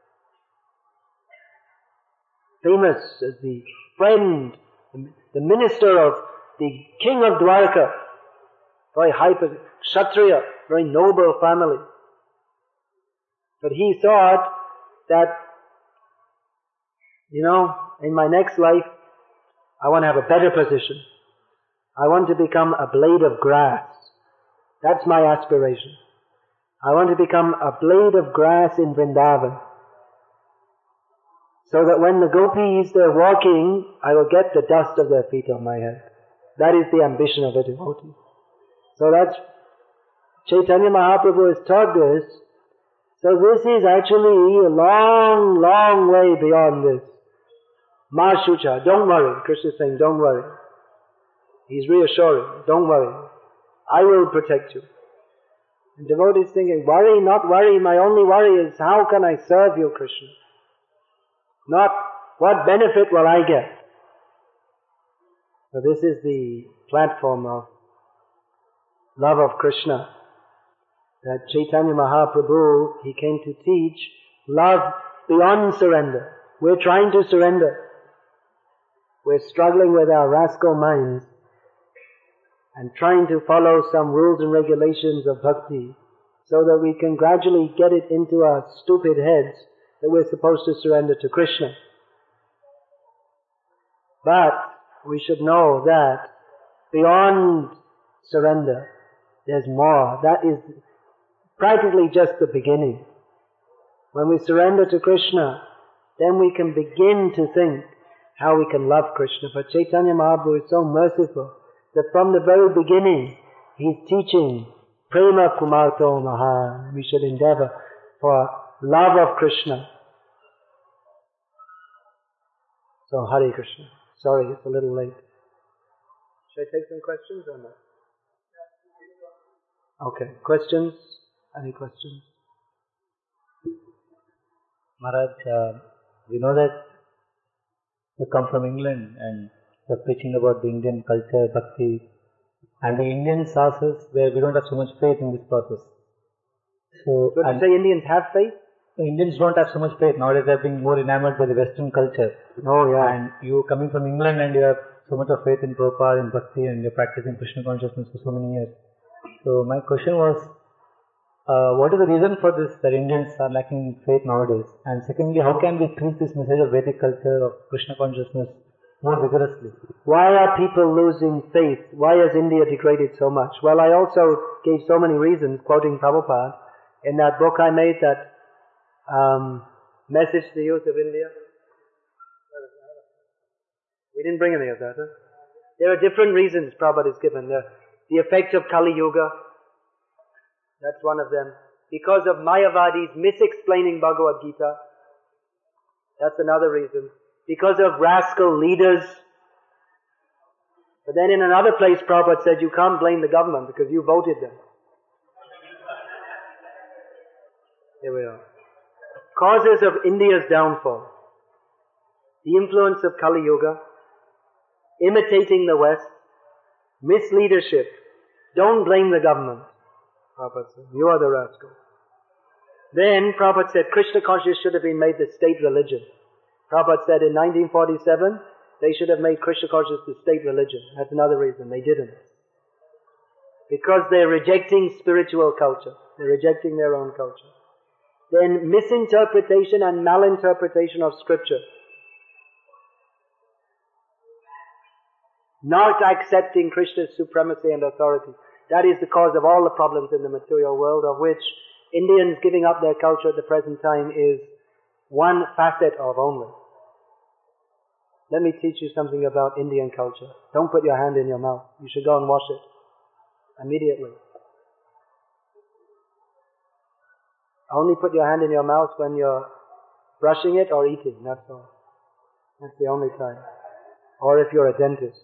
famous as the friend, the minister of the king of Dwarka, very high, Kshatriya, very noble family. But he thought that, you know, in my next life, I want to have a better position. I want to become a blade of grass. That's my aspiration. I want to become a blade of grass in Vrindavan. So that when the gopis, they're walking, I will get the dust of their feet on my head. That is the ambition of a devotee. So that's, Chaitanya Mahaprabhu has taught this. So this is actually a long, long way beyond this. Ma Shucha, don't worry. Krishna is saying, don't worry. He's reassuring, don't worry. I will protect you. And devotee is thinking, worry, not worry. My only worry is, how can I serve you, Krishna? Not, what benefit will I get? So this is the platform of love of Krishna. That Chaitanya Mahaprabhu, he came to teach love beyond surrender. We're trying to surrender. We're struggling with our rascal minds and trying to follow some rules and regulations of bhakti so that we can gradually get it into our stupid heads that we're supposed to surrender to Krishna. But we should know that beyond surrender, there's more. That is practically just the beginning. When we surrender to Krishna, then we can begin to think how we can love Krishna. But Chaitanya Mahaprabhu is so merciful that from the very beginning, he's teaching Prema Kumarto Maha. We should endeavor for love of Krishna. So Hare Krishna. Sorry, it's a little late. Should I take some questions or not? Okay, questions? Any questions? Maharaj, uh, we know that you come from England and you're preaching about the Indian culture, bhakti, and the Indians ask us where we don't have so much faith in this process. So, so to say Indians have faith? The Indians don't have so much faith. Nowadays they're being more enamored by the Western culture. Oh yeah. And you coming from England and you have so much of faith in Prabhupada, in bhakti, and you're practicing Krishna consciousness for so many years. So my question was, uh, what is the reason for this, that Indians are lacking faith nowadays? And secondly, how can we preach this message of Vedic culture, of Krishna consciousness more vigorously? Why are people losing faith? Why has India degraded so much? Well, I also gave so many reasons, quoting Prabhupada. In that book I made, that um, Message to the Youth of India. We didn't bring any of that, huh? There are different reasons Prabhupada is given. The, the effect of Kali Yuga, that's one of them. Because of Mayavadis misexplaining Bhagavad Gita, that's another reason. Because of rascal leaders. But then in another place Prabhupada said you can't blame the government because you voted them. Here we are. Causes of India's downfall. The influence of Kali Yuga, imitating the West, misleadership. Don't blame the government, Prabhupada said. You are the rascal. Then Prabhupada said Krishna consciousness should have been made the state religion. Prabhupada said in nineteen forty-seven, they should have made Krishna consciousness the state religion. That's another reason. They didn't. Because they're rejecting spiritual culture. They're rejecting their own culture. Then misinterpretation and malinterpretation of scripture. Not accepting Krishna's supremacy and authority. That is the cause of all the problems in the material world, of which Indians giving up their culture at the present time is one facet of only. Let me teach you something about Indian culture. Don't put your hand in your mouth. You should go and wash it immediately. Only put your hand in your mouth when you're brushing it or eating, that's all. That's the only time. Or if you're a dentist.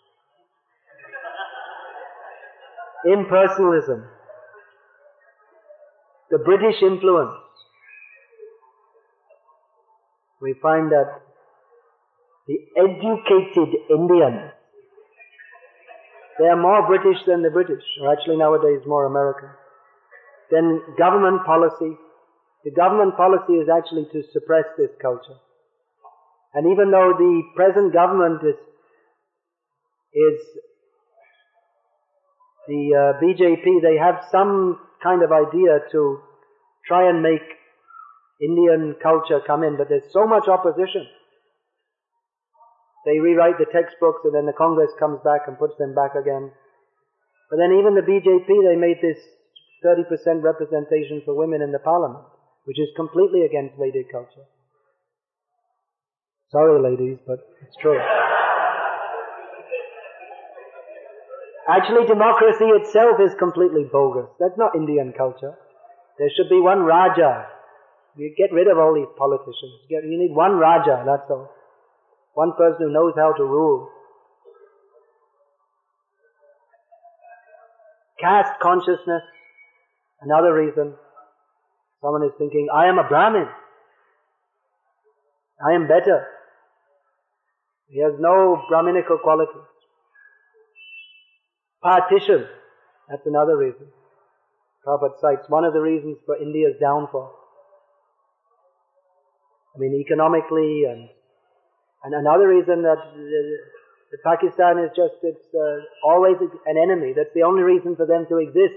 Impersonalism. The British influence. We find that the educated Indian, they are more British than the British, or actually nowadays more American. Then government policy. The government policy is actually to suppress this culture. And even though the present government is, is the uh, B J P, they have some kind of idea to try and make Indian culture come in, but there's so much opposition. They rewrite the textbooks and then the Congress comes back and puts them back again. But then even the B J P, they made this thirty percent representation for women in the parliament, which is completely against Vedic culture. Sorry ladies, but it's true. Actually, democracy itself is completely bogus. That's not Indian culture. There should be one Raja. You get rid of all these politicians. You need one Raja, that's all. One person who knows how to rule. Caste consciousness, another reason. Someone is thinking, I am a Brahmin. I am better. He has no Brahminical qualities. Partition, that's another reason. Prabhupada cites one of the reasons for India's downfall. I mean, economically, and and another reason that uh, Pakistan is just, it's uh, always an enemy. That's the only reason for them to exist.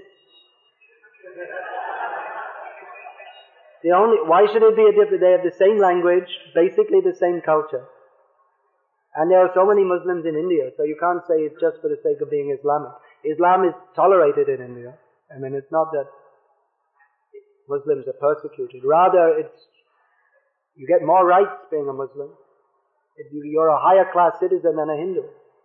The only, why should it be a different? They have the same language, basically the same culture. And there are so many Muslims in India, so you can't say it's just for the sake of being Islamic. Islam is tolerated in India. I mean, it's not that Muslims are persecuted. Rather, it's, you get more rights being a Muslim. You're a higher class citizen than a Hindu.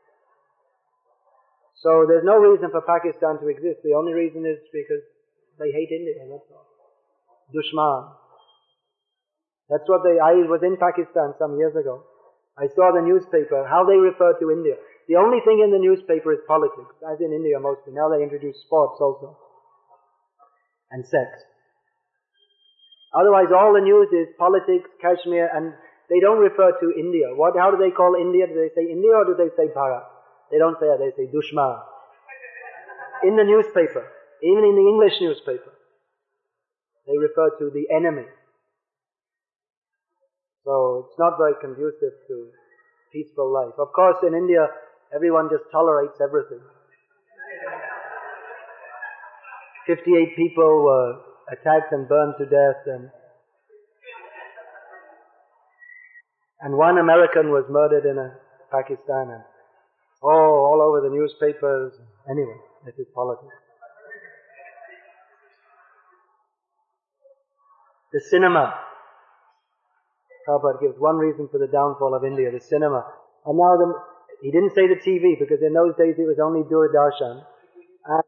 So there's no reason for Pakistan to exist. The only reason is because they hate India, that's all. Dushman. That's what they, I was in Pakistan some years ago. I saw the newspaper, how they refer to India. The only thing in the newspaper is politics, as in India mostly. Now they introduce sports also. And sex. Otherwise all the news is politics, Kashmir, and they don't refer to India. What? How do they call India? Do they say India or do they say Bharat? They don't say that, they say Dushman. In the newspaper, even in the English newspaper, they refer to the enemy. So it's not very conducive to peaceful life. Of course, in India, everyone just tolerates everything. fifty-eight people were attacked and burned to death, and and one American was murdered in a Pakistan, and oh, all over the newspapers. Anyway, this is politics. The cinema. Prabhupada gives one reason for the downfall of India, the cinema. And now the, he didn't say the T V, because in those days it was only Doordarshan. And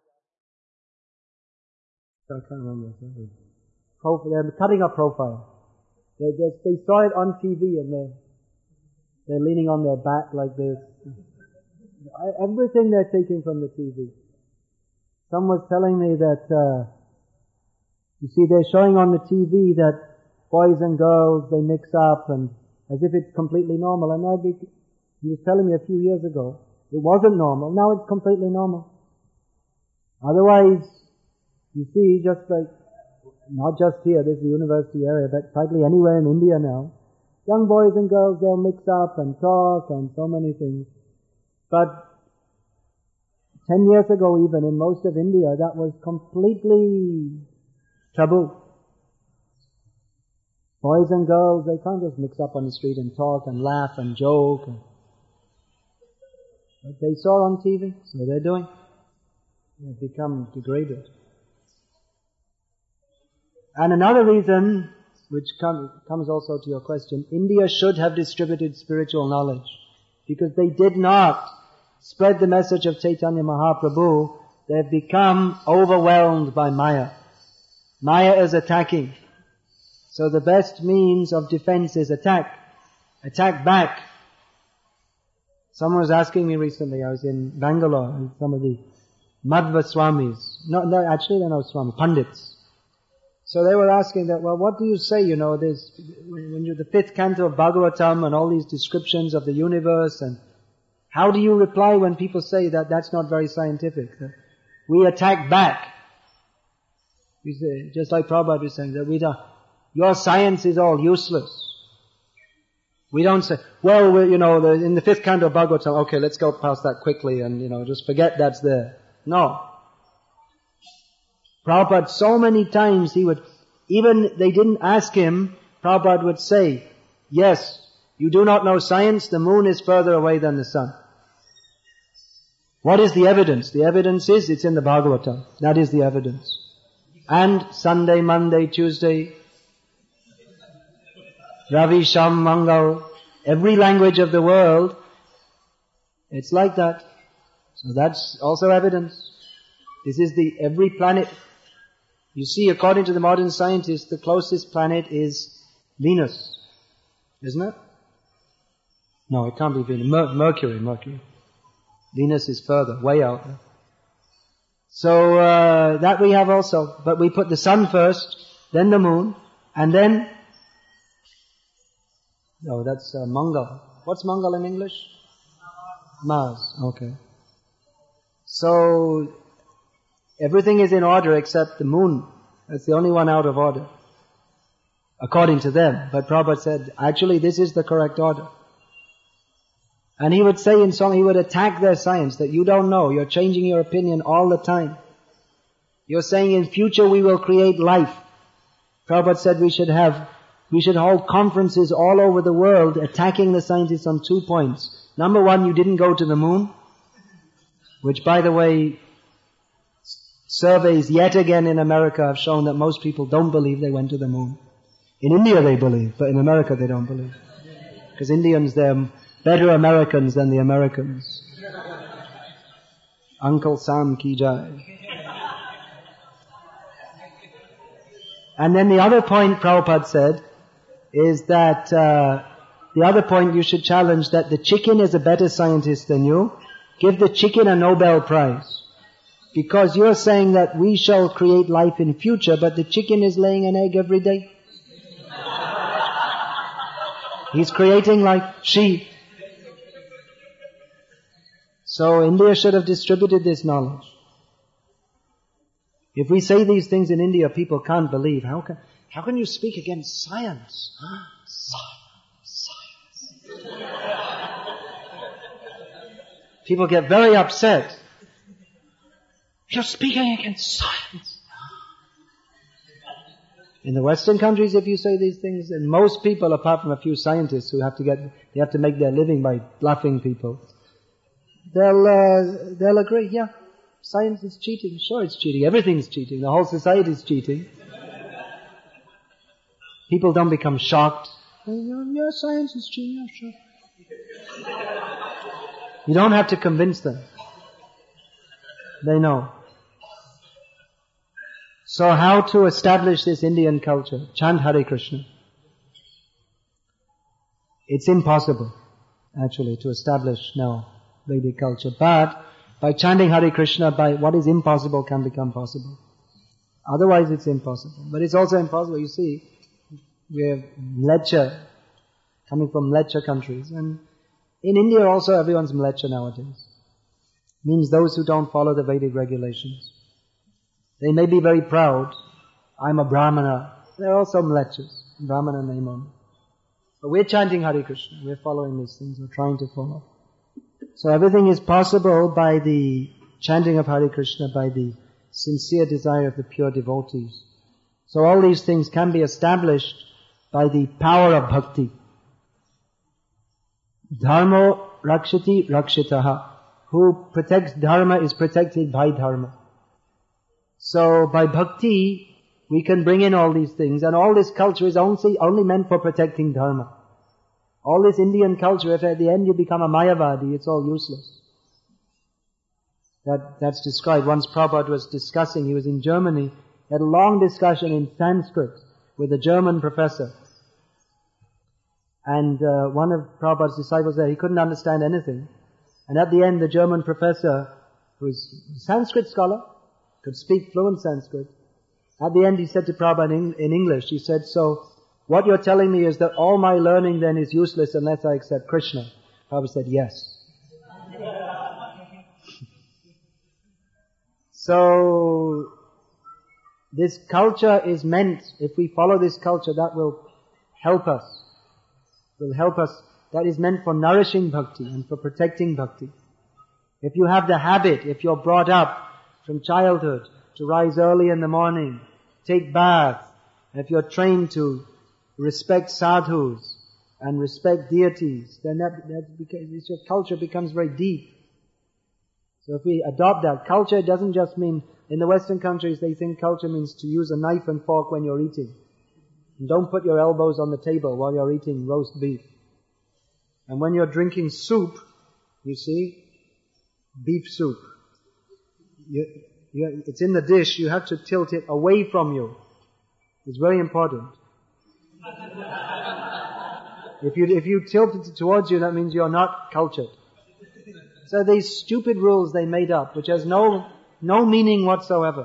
I can't remember. They're cutting up profile. They, they, they saw it on T V and they're, they're leaning on their back like this. Everything they're taking from the T V. Someone was telling me that, uh, you see, they're showing on the T V that boys and girls, they mix up and as if it's completely normal. And I'd be, he was telling me a few years ago, it wasn't normal. Now it's completely normal. Otherwise, you see, just like, not just here, this is the university area, but practically anywhere in India now, young boys and girls, they'll mix up and talk and so many things. But ten years ago even, in most of India, that was completely taboo. Boys and girls, they can't just mix up on the street and talk and laugh and joke. And but they saw on T V, so they're doing. They've become degraded. And another reason, which com- comes also to your question, India should have distributed spiritual knowledge, because they did not spread the message of Chaitanya Mahaprabhu. They've become overwhelmed by Maya. Maya is attacking. So the best means of defense is attack. Attack back. Someone was asking me recently, I was in Bangalore, and some of the Madhva Swamis, no, no, actually they're not Swami, Pandits. So they were asking that, well, what do you say, you know, there's, when you're the fifth canto of Bhagavatam and all these descriptions of the universe, and how do you reply when people say that that's not very scientific? That we attack back. We say, just like Prabhupada was saying, that we don't, your science is all useless. We don't say, well, we're, you know, the, in the fifth canto of Bhagavatam, okay, let's go past that quickly and, you know, just forget that's there. No. Prabhupada, so many times he would, even they didn't ask him, Prabhupada would say, yes, you do not know science, the moon is further away than the sun. What is the evidence? The evidence is, it's in the Bhagavatam. That is the evidence. And Sunday, Monday, Tuesday, Ravi, Sham, Mangal, every language of the world, it's like that. So that's also evidence. This is the, every planet, you see, according to the modern scientists, the closest planet is Venus. Isn't it? No, it can't be Venus. Mer- Mercury, Mercury. Venus is further, way out there. So, uh, that we have also. But we put the sun first, then the moon, and then no, that's uh, Mangal. What's Mangal in English? Mars. Okay. So, everything is in order except the moon. That's the only one out of order. According to them. But Prabhupada said, actually this is the correct order. And he would say in song, he would attack their science, that you don't know, you're changing your opinion all the time. You're saying in future we will create life. Prabhupada said we should have We should hold conferences all over the world attacking the scientists on two points. Number one, you didn't go to the moon, which by the way, surveys yet again in America have shown that most people don't believe they went to the moon. In India they believe, but in America they don't believe. Because Indians, they're better Americans than the Americans. Uncle Sam ki jai. And then the other point Prabhupada said is that uh, the other point you should challenge, that the chicken is a better scientist than you. Give the chicken a Nobel Prize. Because you're saying that we shall create life in future, but the chicken is laying an egg every day. He's creating life. She. So India should have distributed this knowledge. If we say these things in India, people can't believe. How can, how can you speak against science? Science, science. People get very upset. You're speaking against science. In the Western countries, if you say these things, and most people, apart from a few scientists who have to get, they have to make their living by bluffing people, they'll, uh, they'll agree, yeah, science is cheating. Sure, it's cheating. Everything's cheating. The whole society is cheating. People don't become shocked. Yeah, science is cheating. Yeah, sure. You don't have to convince them. They know. So how to establish this Indian culture? Chant Hare Krishna. It's impossible, actually, to establish now Vedic culture. But by chanting Hare Krishna, by what is impossible can become possible. Otherwise it's impossible. But it's also impossible, you see, we have Mleccha, coming from Mleccha countries. And in India also everyone's Mleccha nowadays. Means those who don't follow the Vedic regulations. They may be very proud. I'm a Brahmana. They're also Mlechas. Brahmana name on. But we're chanting Hare Krishna. We're following these things. We're trying to follow. So everything is possible by the chanting of Hare Krishna, by the sincere desire of the pure devotees. So all these things can be established by the power of bhakti. Dharmo rakshati rakshitaha. Who protects dharma is protected by dharma. So by bhakti, we can bring in all these things, and all this culture is only, only meant for protecting dharma. All this Indian culture, if at the end you become a Mayavadi, it's all useless. That, that's described. Once Prabhupada was discussing, he was in Germany, he had a long discussion in Sanskrit with a German professor. And uh, one of Prabhupada's disciples there, he couldn't understand anything. And at the end, the German professor, who was a Sanskrit scholar, could speak fluent Sanskrit. At the end, he said to Prabhupada in, in English, he said, so, what you're telling me is that all my learning then is useless unless I accept Krishna. Prabhupada said, yes. So, this culture is meant, if we follow this culture, that will help us. Will help us. That is meant for nourishing bhakti and for protecting bhakti. If you have the habit, if you're brought up from childhood to rise early in the morning, take bath, if you're trained to respect sadhus and respect deities, then that, that becomes, your culture becomes very deep. So if we adopt that, culture doesn't just mean, in the Western countries they think culture means to use a knife and fork when you're eating. And don't put your elbows on the table while you're eating roast beef. And when you're drinking soup, you see, beef soup, you, you, it's in the dish, you have to tilt it away from you. It's very important. If you, if you tilt it towards you, that means you're not cultured. So these stupid rules they made up, which has no, no meaning whatsoever.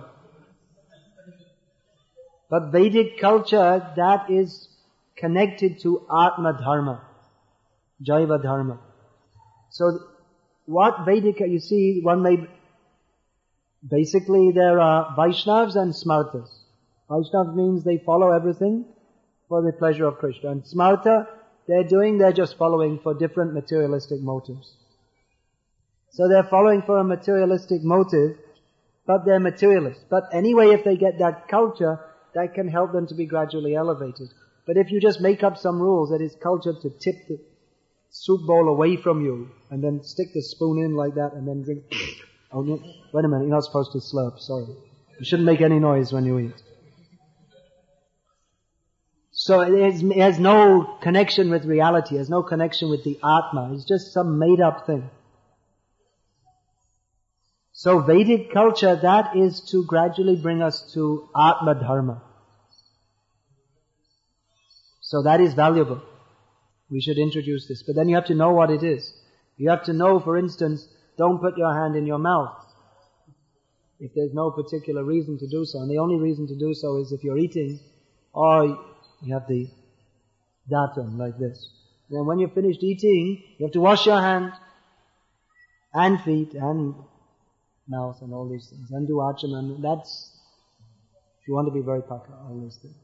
But Vedic culture, that is connected to Atma Dharma, Jaiva Dharma. So what Vedic, you see, one may, basically there are Vaishnavas and Smartas. Vaishnavas means they follow everything for the pleasure of Krishna. And Smarta, they're doing, they're just following for different materialistic motives. So they're following for a materialistic motive, but they're materialists. But anyway, if they get that culture, that can help them to be gradually elevated. But if you just make up some rules that is culture to tip the soup bowl away from you, and then stick the spoon in like that, and then drink, oh no, wait a minute, you're not supposed to slurp, sorry. You shouldn't make any noise when you eat. So it, is, it has no connection with reality, it has no connection with the Atma, it's just some made up thing. So Vedic culture, that is to gradually bring us to Atma Dharma. So that is valuable. We should introduce this. But then you have to know what it is. You have to know, for instance, don't put your hand in your mouth if there's no particular reason to do so. And the only reason to do so is if you're eating, or you have the datum like this. Then when you're finished eating, you have to wash your hand and feet and mouth and all these things. And do achaman. That's, if you want to be very paka, all these things.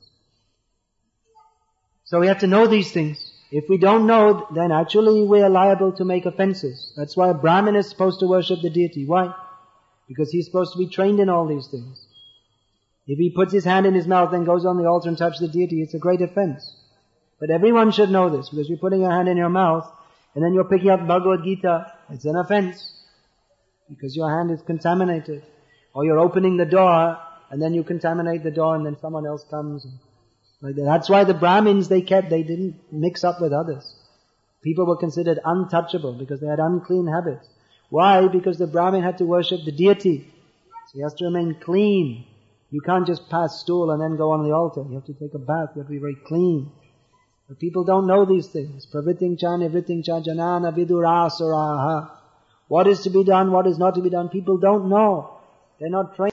So we have to know these things. If we don't know, then actually we are liable to make offenses. That's why a Brahmin is supposed to worship the deity. Why? Because he's supposed to be trained in all these things. If he puts his hand in his mouth and goes on the altar and touches the deity, it's a great offense. But everyone should know this, because you're putting your hand in your mouth, and then you're picking up Bhagavad Gita, it's an offense. Because your hand is contaminated. Or you're opening the door, and then you contaminate the door, and then someone else comes. And like that. That's why the Brahmins, they kept, they didn't mix up with others. People were considered untouchable, because they had unclean habits. Why? Because the Brahmin had to worship the deity. So he has to remain clean. You can't just pass stool and then go on the altar. You have to take a bath, you have to be very clean. But people don't know these things. Pravriting cha nivriting cha janana vidurasuraha. What is to be done, what is not to be done, people don't know. They're not trained.